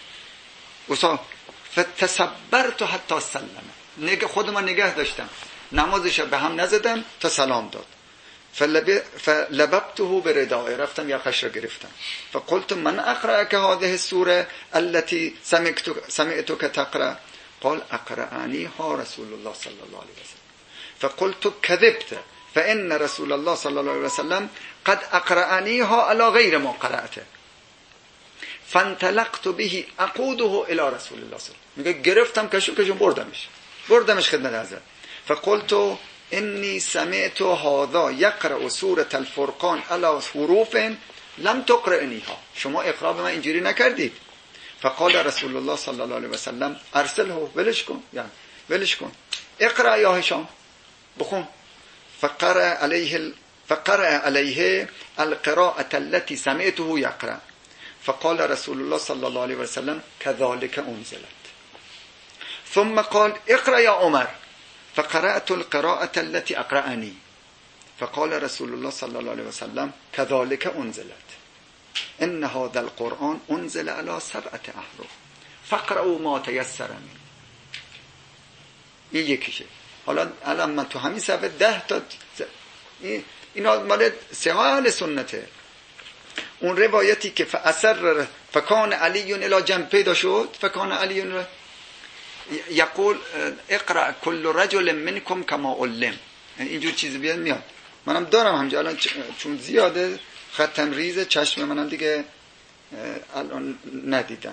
B: فتصبرت حتی سلم، خودم نگه داشتم نمازش را به هم نزدم تا سلام داد. فلببته بردائه، رفتم یقش را گرفتم. فقلت من اقرأك هذه السوره التي سمعتك تقرأ؟ قال اقرأنيها رسول الله صلى الله عليه وسلم. فقلت كذبت فإن رسول الله صلى الله عليه وسلم قد اقرأنيها على غير ما قرأته. فانطلقت به اقوده الى رسول الله صلى الله عليه وسلم. میگه گرفتم کشو بردمش خدمت حضرت. فقلت انی سمعت هذا یقرأ سوره الفرقان على حروف لم تقرأنيها، شما اقرا به من اینجوری نکردید. فقال رسول الله صلی الله علیه و سلم ارسله، ولش کن اقرا یا هشام، بخون. فقرأ عليه القراءة التي سمعته يقرأ. فقال رسول الله صلى الله عليه وسلم كذلك انزلت. ثم قال اقرأ يا عمر. فقرأت القراءة التي أقرأني. فقال رسول الله صلی الله علیه و سلم كذلك انزلت ان هذا القرآن انزل على 7 احرف فاقرؤوا ما تيسر منه. این یکیشه. حالا الان من تو همین صفحه 10 تا اینا مال صحاح اهل سنته. اون روایتی که فاثر فکان علی الی جنب پیدا شد، فکان علی یقول اقرأ كل رجل منكم كما علم، یعنی اینجور چیزی بیاد میاد. منم دارم همینجا الان چون زیاده ختم ریزه چشم منم دیگه الان ندیدم.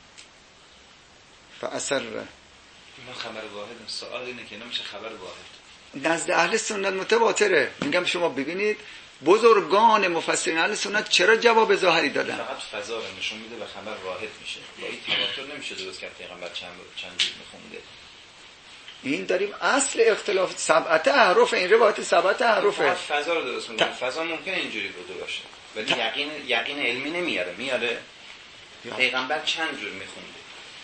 B: فاثر
D: ما خبر واحد، سوال اینه که نمیشه خبر واحد
B: نزد اهل سنت متواتره. میگم شما ببینید بزرگان مفسرین اهل سنت چرا جواب ظاهری دادن؟
D: فقط فضا رو نشون میده و خبر واحد میشه. با این تواتر نمیشه درست کرد پیغمبر چند جور میخونده.
B: این داریم اصل اختلاف 7 احرف، این روایت 7 احرفه.
D: فضا رو درست میکنه. فضا ممکنه اینجوری بوده باشه ولی یقین علمی میاره. پیغمبر چند جور میخونده؟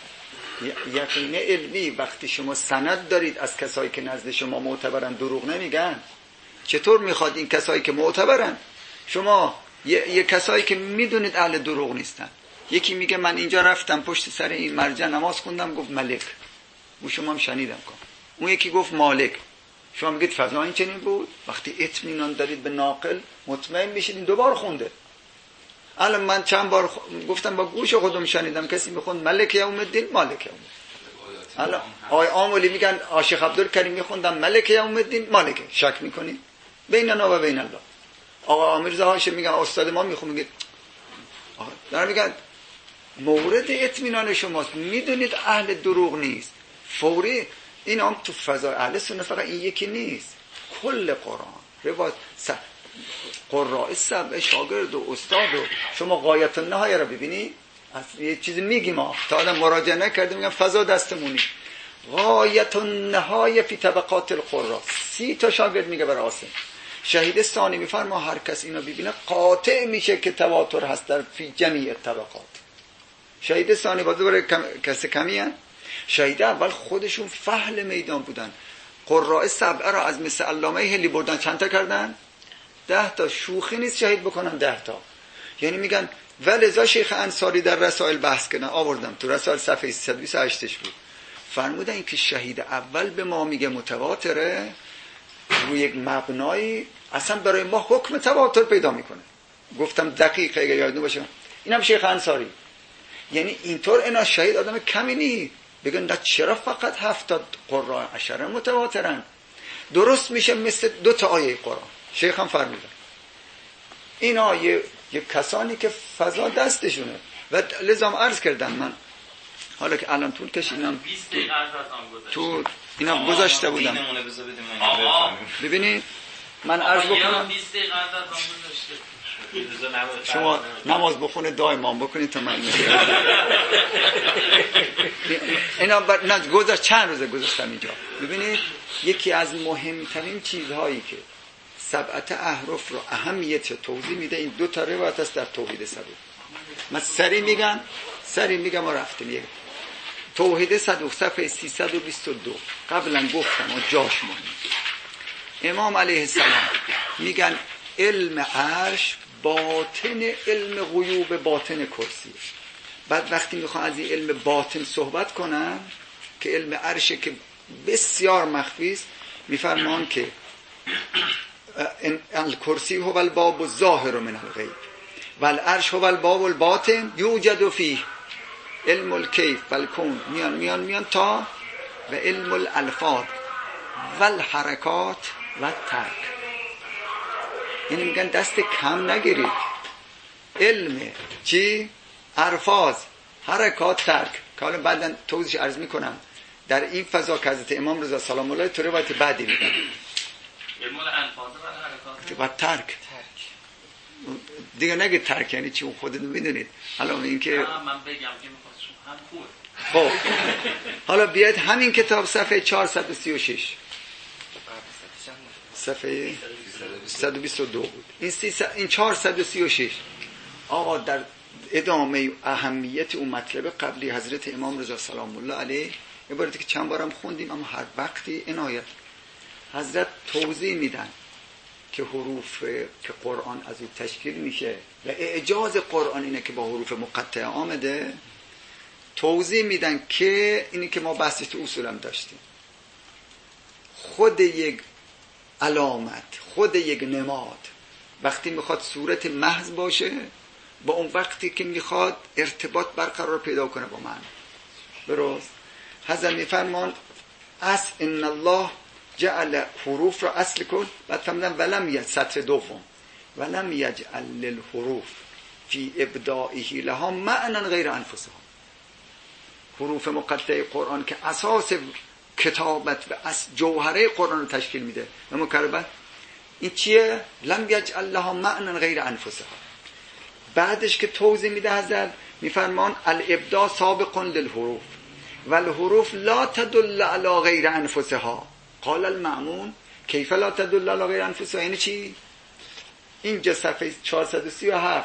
B: یقین علمی وقتی شما سند دارید از کسایی که نزد شما معتبرن دروغ نمیگن. چطور میخواد این کسایی که معتبرن، شما یه کسایی که میدونید اهل دروغ نیستن، یکی میگه من اینجا رفتم پشت سر این مرجع نماز خوندم گفت ملک، و شما هم شنیدم کن. اون یکی گفت مالک، شما میگید فضا این چنین بود. وقتی اطمینان دارید به ناقل مطمئن میشید این 2 بار خونده. الان من چند بار گفتم با گوش خودم شنیدم کسی میخوند ملک یوم الدین مالک یوم الدین. الان آقای آمولی میگن شیخ عبدالکریم میخوندم ملک یوم الدین مالک. شک میکنید؟ بیننا و بین الله. آقا امیرزا هاشم میگن استاد ما میگید دارن میگن مورد اطمینان شماست، میدونید اهل دروغ نیست فوری. این هم تو فضای اهل سنت فقط این یکی نیست، کل قرآن روایت قراء 7 شاگرد و استاد و شما غایت النهایه رو ببینید. یه چیزی میگیم ما تا الان مراجعه نکردیم، میگم فضا دستمونی. غایت النهایه فی طبقات القراء 30 تا شاگرد میگه برای عاصم. شهید ثانی میفرما هر کس اینو ببینه قاطع میشه که تواتر هست در فی جمیع طبقات. شهید ثانی باز برای کس کمی هست. شهید اول خودشون فحل میدان بودن. قراء 7 را از مثل علامه هلی بردن چند تا کردن؟ 10 تا. شوخی نیست شهید بکنن 10 تا. یعنی میگن ولذا شیخ انصاری در رسائل بحث کردن، آوردم تو رسائل صفحه 328 بود، فرمودن این که شهید اول به ما میگه متواتره روی یک مبنایی اصلا برای ما حکم تواتر پیدا میکنه. گفتم دقیق اگر یادتون باشه اینم شیخ انصاری. یعنی اینطور اینا شهید آدم کمی نیست بگن نه چرا فقط 70 قراء 10 متواترن. درست میشه مثل 2 تا آیه قرآن. شیخ هم فرمودن اینا یه کسانی که فضا دستشونه و لازم عرض کردم من حالا که الان طول کشیدم
A: 20 دقیقه از آن
B: تو اینا گذاشته بودم. ببینید من عرض بکنم
A: 20 دقیقه از آن گذاشته.
B: شما نماز بخونه دائما بکنید تا من اینا نه گذاشت چند روزه گذاشتم اینجا. ببینید یکی از مهمترین چیزهایی که 7 احرف رو اهمیت توضیح میده این 2 تا روایت است در توحید صدوق. من سری میگم و رفتیم. توحید صدوق صفحه 322 قبلا گفتم و جاش مهم. امام علیه السلام میگن علم عرش باطن علم غیوب باطن کرسی. بعد وقتی میخوان از این علم باطن صحبت کنن که علم عرش که بسیار مخفی است میفرمان که الکرسی هو الباب الظاهر من الغیب و العرش هو الباب الباطن یوجد فیه علم الکیف و الکون میان تا و علم الالفاظ و الحرکات و ترک. یعنی میگن دست کم نگیرید. علم چی؟ الفاظ، حرکات، ترک که حالا بعدا توضیح عرض میکنم. در این فضا که حضرت امام رضا سلام الله تو روایت بعدی میگن
A: علم الالفاظ و حرکات
B: و ترک دیگه نگه ترک یعنی چی، اون خودتون میدونید. حالا این که
A: من بگم که میخواستم هم خوب.
B: خب حالا بیاید همین کتاب صفحه 436 صفحه 122 بود. این 436 آقا در ادامه اهمیت اون مطلب قبلی حضرت امام رضا سلام الله علیه عبارتی که چند بارم خوندیم اما هر وقتی عنایت حضرت توضیح میدن که حروف که قرآن از او تشکیل میشه و اعجاز قرآن اینه که با حروف مقطعه آمده، توضیح میدن که اینی که ما بحثش تو اصولم داشتیم، خود یک علامت، خود یک نماد وقتی میخواد صورت محض باشه، با اون وقتی که میخواد ارتباط برقرار پیدا کنه با معنی. درست؟ حضرت میفرمان اصل ان الله جعل حروف را اصل کن، بعد فرمودن ولم یجعل، سطر دوم، ولم یجعل للحروف فی ابداعه لها معنی غیر انفسها. حروف مقطعه قرآن که اساس کتابت و جوهره قرآن رو تشکیل میده و مکربت، این چیه؟ لم یجعل لها معنی غیر انفسها. بعدش که توضیح میده حضرت میفرمان الابداع سابق للحروف والحروف لا تدل علی غیر انفسها. قال المأمون کیف لا تدل علی غیر انفسها؟ یعنی چی؟ اینجا صفحه 437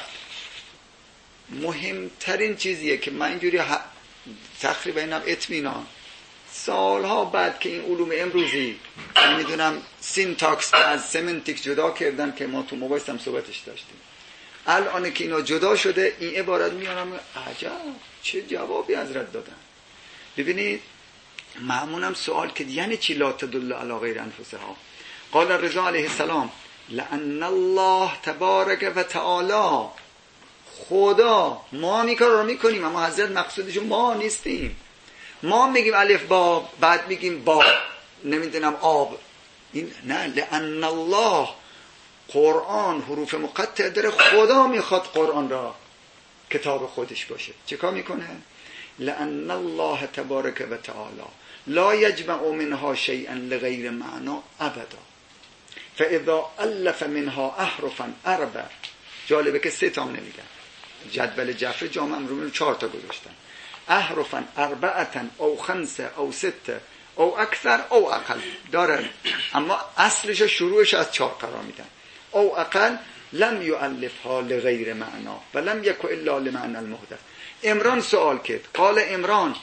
B: مهمترین چیزیه که من اینجوری تقریبا اینم اطمینان سالها بعد که این علوم امروزی میدونم سینتاکس از سمنتیک جدا کردن که ما تو موبایل هم صحبتش داشتیم، الان که اینا جدا شده این عبارت میارم عجب چه جوابی حضرت دادن. ببینید مأمونم سوال که یعنی چی لا تدل علی غیر انفسها؟ قال رضا علیه السلام لأن الله تبارک و تعالی، خدا ما این کار رو میکنیم اما حضرت مقصودشون ما نیستیم. ما میگیم الف با، بعد میگیم با نمیدونم آب، این نه. لأن الله، قرآن حروف مقطع داره، خدا میخواد قرآن را کتاب خودش باشه. چه کار میکنه؟ لأن الله تبارک و تعالی لا یجمع منها شیئا لغیر معنا ابدا فاذا الف منها احرفا اربع. جالبه که 3 تا نمیگن، جدول جعفر جامع رو 4 تا گذاشتن، احرفا اربعه او 5 او 6 او اکثر او اقل داره، اما اصلش شروعش از 4 قرار میدن. او اقل لم یؤلفها لغیر معنا و لم یک الا لمعنى المحدث. عمران سوال کرد، قال عمران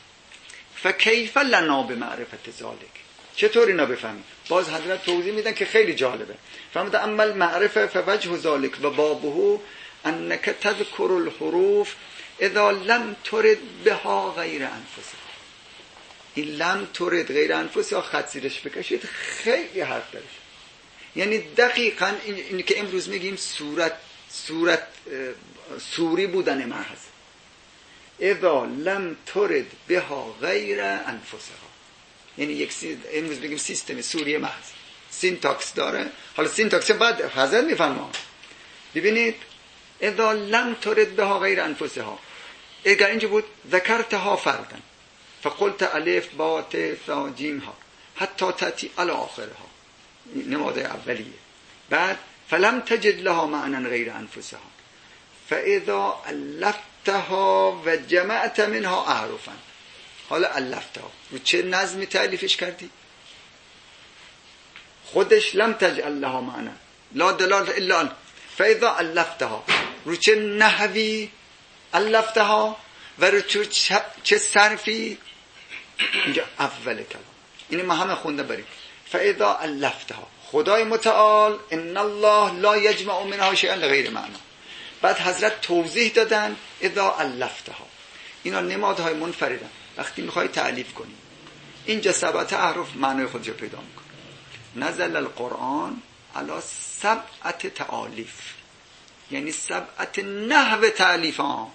B: فکیف لنا بمعرفت ذلك، چطور اینا بفهمیم؟ باز حضرت توضیح میدن که خیلی جالبه. فهمید اما المعرفه فوجه ذلك و بابه انك تذكر الحروف اذا لم ترد بها غیر انفسها. این لم ترد غیر انفسها خط زیرش بکشید، خیلی حرف داره. یعنی دقیقاً این که امروز میگیم صورت سوری بودن محض، اذا لم ترد بها غیر انفسها، یعنی امروز بگیم سیستم سوری محض سینتاکس داره. حالا سینتاکس بعد حضرت میفرمان ببینید اذا لم ترد بها غیر انفسها، اگر اینجا بود ذکرتها فردن فقلت الف با ت ثا جیم ها حتی تأتی علی آخرها، نماد اولیه. بعد فلم تجد لها معنی غیر انفسها فاذا الفتها و جمعت منها احرفا. حالا الفتها رو چه نظمی تألیفش کردی؟ خودش لم تجعل لها معنی لا دلالت الا فاذا الفتها، رو چه نحوی الفتها و رو چه صرفی؟ اینجا اول کلام، این ما همه خونده بریم. فاذا الفتها، خدای متعال ان الله لا یجمع منها شیئا لغیر معنا. بعد حضرت توضیح دادن اذا الفتها، اینا نمادهای منفردن. وقتی میخوای تعلیف کنی اینجا 7 احرف معنای خودش رو پیدا میکنه. نزل القرآن علی 7 تعالیف، یعنی 7 نحو تعلیف ها.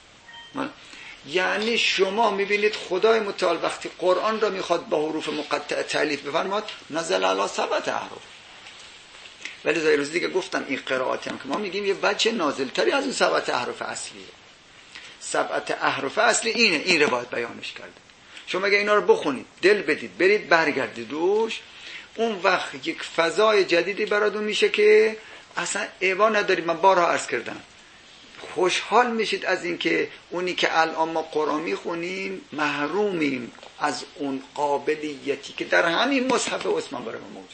B: یعنی شما میبینید خدای متعال وقتی قرآن را میخواد با حروف مقطع تعلیف بفرماد نزل علی 7 احرف. ولی زای روز دیگه گفتم این قرائاتی هم که ما میگیم یه بچه نازلتری از اون 7 احرف اصلیه. 7 احرف اصلی اینه، این روایت بیانش کرده. شما اگه اینا رو بخونید، دل بدید، برید برگردید روش، اون وقت یک فضای جدیدی براتون میشه که اصلا ایوا ندارید. من بارها عرض کردم خوشحال میشید از این که اونی که الان ما قرآن میخونیم محرومیم از اون قابلیتی که در همین مصحف عثمان برای ما موجوده.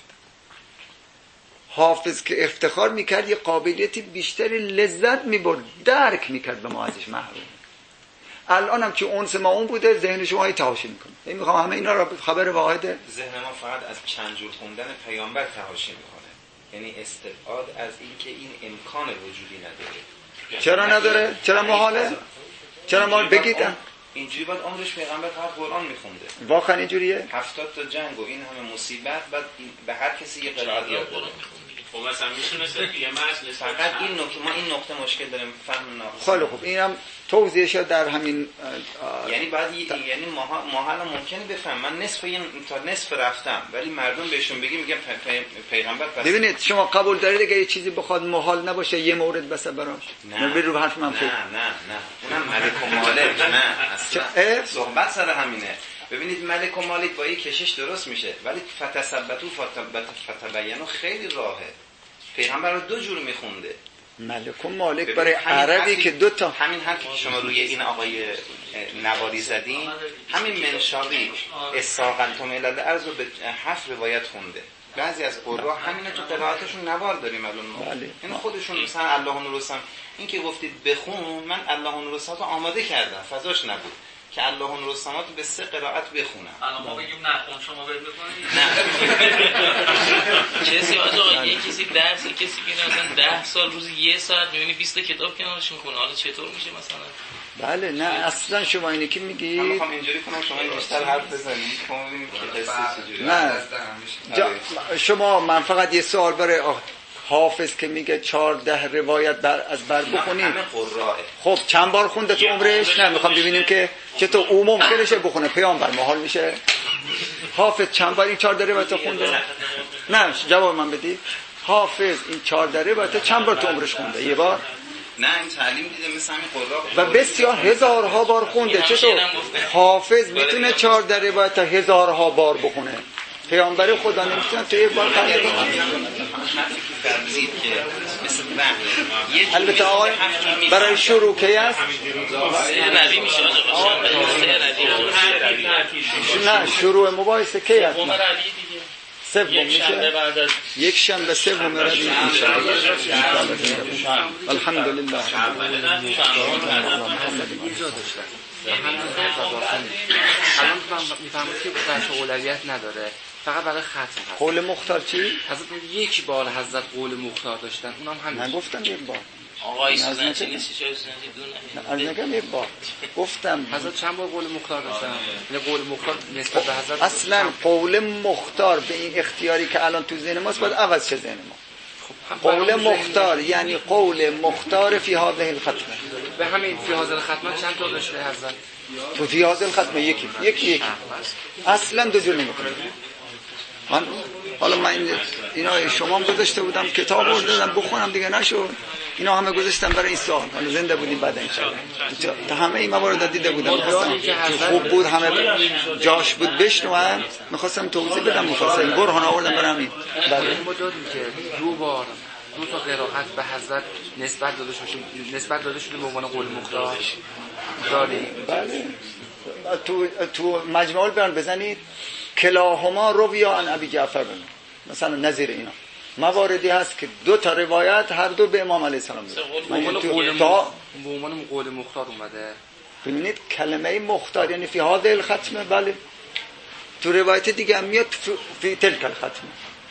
B: حافظ که افتخار میکرد یه قابلیتی بیشتری لذت میبرد، درک میکرد، به ما ازش محروم. الان هم که اونس ما اون بوده، ذهن شما های تحاشی میکنه. این میخوام همه اینا را خبر واحده.
D: ذهن ما فقط از چند جور خوندن پیامبر تحاشی میکنه. یعنی استبعاد از اینکه این امکان وجودی نداره.
B: چرا نداره؟ چرا محاله؟ چرا ما بگید
D: اینجوری باید عمرش پیغمبر فقط قرآن میخونده.
B: واقعا اینجوریه؟
D: 70 تا جنگ و این همه مصیبت، بعد به هر کسی یه قرائت یاد بده.
F: خب مثلا میشه یه مجلس
D: فقط این نکته، ما این نقطه مشکل داریم فهم ناقص.
B: خیلی خوب، اینم توضیحش در همین
D: یعنی بعد یعنی ما حالا ممکنه بفهم من تا نصف رفتم، ولی مردم بهشون میگم پیغمبر پس.
B: ببینید شما قبول دارید اگه یه چیزی بخواد محال نباشه یه مورد بس براش؟
D: نه
B: رو حرف من
D: نه اونم ملک و مالک. نه اصلا صحبت سر همینه. ببینید ملک و مالک با یک کشش درست میشه، ولی فتثبتوا فتبینوا خیلی راهه. پیغمبر رو دو جور میخونده.
B: ملک و مالک برای عربی که دو تا
D: همین حرفی که شما روی این آقای نواری زدین، همین منشابی اساقلتم الال ارض رو به 7 روایت خونده. بعضی از قرا همینو تو قرائتشون نوار داریم الان ما. این خودشون مثلا الله نور السماوات، این که گفتید بخون، من الله نور السماوات رو آماده کردم، فضاش نبود که الله نور السماوات به 3 قرائت بخونم.
A: الان ما بگیم نخون شما برید بخونید.
F: نه کسی آقا یه کسی درس کسی که مثلا 10 سال روزی 1 ساعت می‌بینی 20 کتاب کنارش می‌خونه، حالا چطور میشه مثلا؟
B: بله نه اصلا شما اینی که میگی
D: من می‌خوام اینجوری کنم شما بیشتر حرف بزنید تا ببینیم که قصه چجوریه.
B: نه شما من فقط یه سوال برای حافظ که میگه 14 روایت از بر بخونید.
D: همه قرائه.
B: خب چند بار خونده تو عمرش؟ نه میخوام ببینیم که چطور او ممکنه بخونه، پیامبر محال میشه. حافظ چند بار این 14 روایت خونده؟ نه جواب من بدید. حافظ این 14 روایت چند بار تو عمرش خونده؟ یه بار؟
D: نه این تعلیم دیده مثل همین قرآن
B: و بسیار هزارها بار خونده. چطور حافظ میتونه 14 روایت تا هزارها بار بخونه؟ پیامبر خدا نمیتونه تو یک بار خونه؟ البته آقای برای شروع کی است؟ نه شروع مباحثه کی است؟ سوم میشه یک شنبه سوم ربیع الحمدلله.
C: الان میفهمید که بحث اولویت نداره، فقط برای ختم هست.
B: قول مختار چی؟
C: حضرت یک بار حضرت قول مختار داشتن، اونم همین.
B: من گفتم یک بار.
F: آقای سنتی نیست چه سنتی دونه.
B: از نگم یک بار گفتم.
C: حضرت چند بار قول مختار داشتن؟ یعنی قول مختار نسبت به حضرت
B: اصلا قول مختار به این اختیاری که الان تو ذهن ماست باید عوض شه ذهن ما. قول مختار یعنی قول مختار فی هذه الختمه.
C: به همین فی هذه الختمه چند تا داشته حضرت؟
B: تو فی هذه الختمه یکی اصلا دو جور نمیکنه. من حالا من اینا شما گذاشته بودم کتاب آوردم بخونم دیگه نشد. اینا همه گذاشتم برای این سال. حالا زنده بودیم بعد ان شاء الله. تا همه این موارد دیده بودم. خوب بود همه جاش بود بشنوم. می‌خواستم توضیح بدم مفصل. برهان آوردم برای همین.
C: بله ما دادیم که دو تا قرائت به حضرت نسبت داده شده به عنوان قول مختار دادیم.
B: بله تو مجموع بیان بزنید کلاهما رویا عن ابی جعفر بن مثلا نظیر اینا مواردی هست که دو تا روایت هر دو به امام علیه السلام
C: به عنوان قول مختار اومده.
B: ببینید کلمه مختار یعنی فی هذه الختمه. بله تو روایت دیگه هم میاد فی تلک الختمه.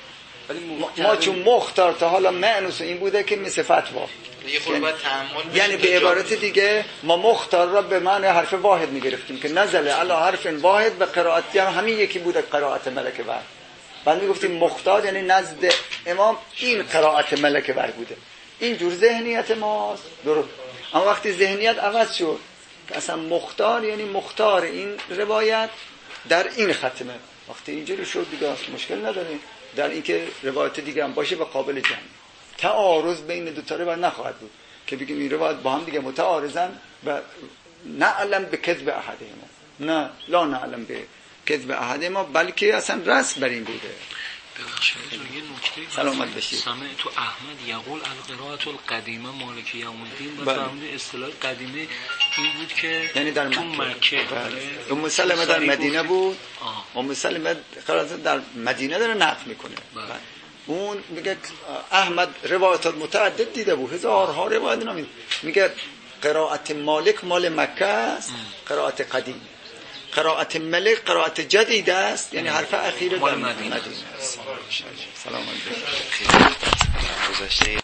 B: ما چون مختار تا حالا معنوس این بوده که مثل فتوا یعنی به عبارت دیگه ما مختار را به معنی حرف واحد میگرفتیم که نزله علی حرف واحد به قرائت هم همین یکی بوده قرائت ملک ور. بعد میگفتیم مختار یعنی نزد امام این قرائت ملک ور بوده. این جور ذهنیت ماست درست. اما وقتی ذهنیت عوض شد که اصلا مختار یعنی مختار این روایت در این ختمه، وقتی اینجوری شد دیگه مشکل نداریم در اینکه روایت دیگه هم باشه و قابل جمع. تعارض بین دو تا روایت نخواهد بود که بگیم این روایت با هم دیگه متعارضن و نعلم به کذب احدهما. نه لا نعلم به کذب احدهما، بلکه اصلا رسم بر این بوده.
G: ببخشید یه نکته
B: سلامت باشید.
G: سمع تو احمد یقول القراءة القدیمه مالک یوم الدین و فهمید اصطلاح قدیمه این بود که
B: یعنی در
G: مکه
B: ام سلمه در مدینه بود. ام سلمه در مدینه داره نقل میکنه. اون میگه احمد روایات متعدد دیده بود، هزارها روایت نامید. میگه قرائت مالک مال مکه است، قرائت قدیم. قرائت ملک قرائت جدید است، یعنی حرف اخیر در مدینه است. سلام علیکم.
D: گذشته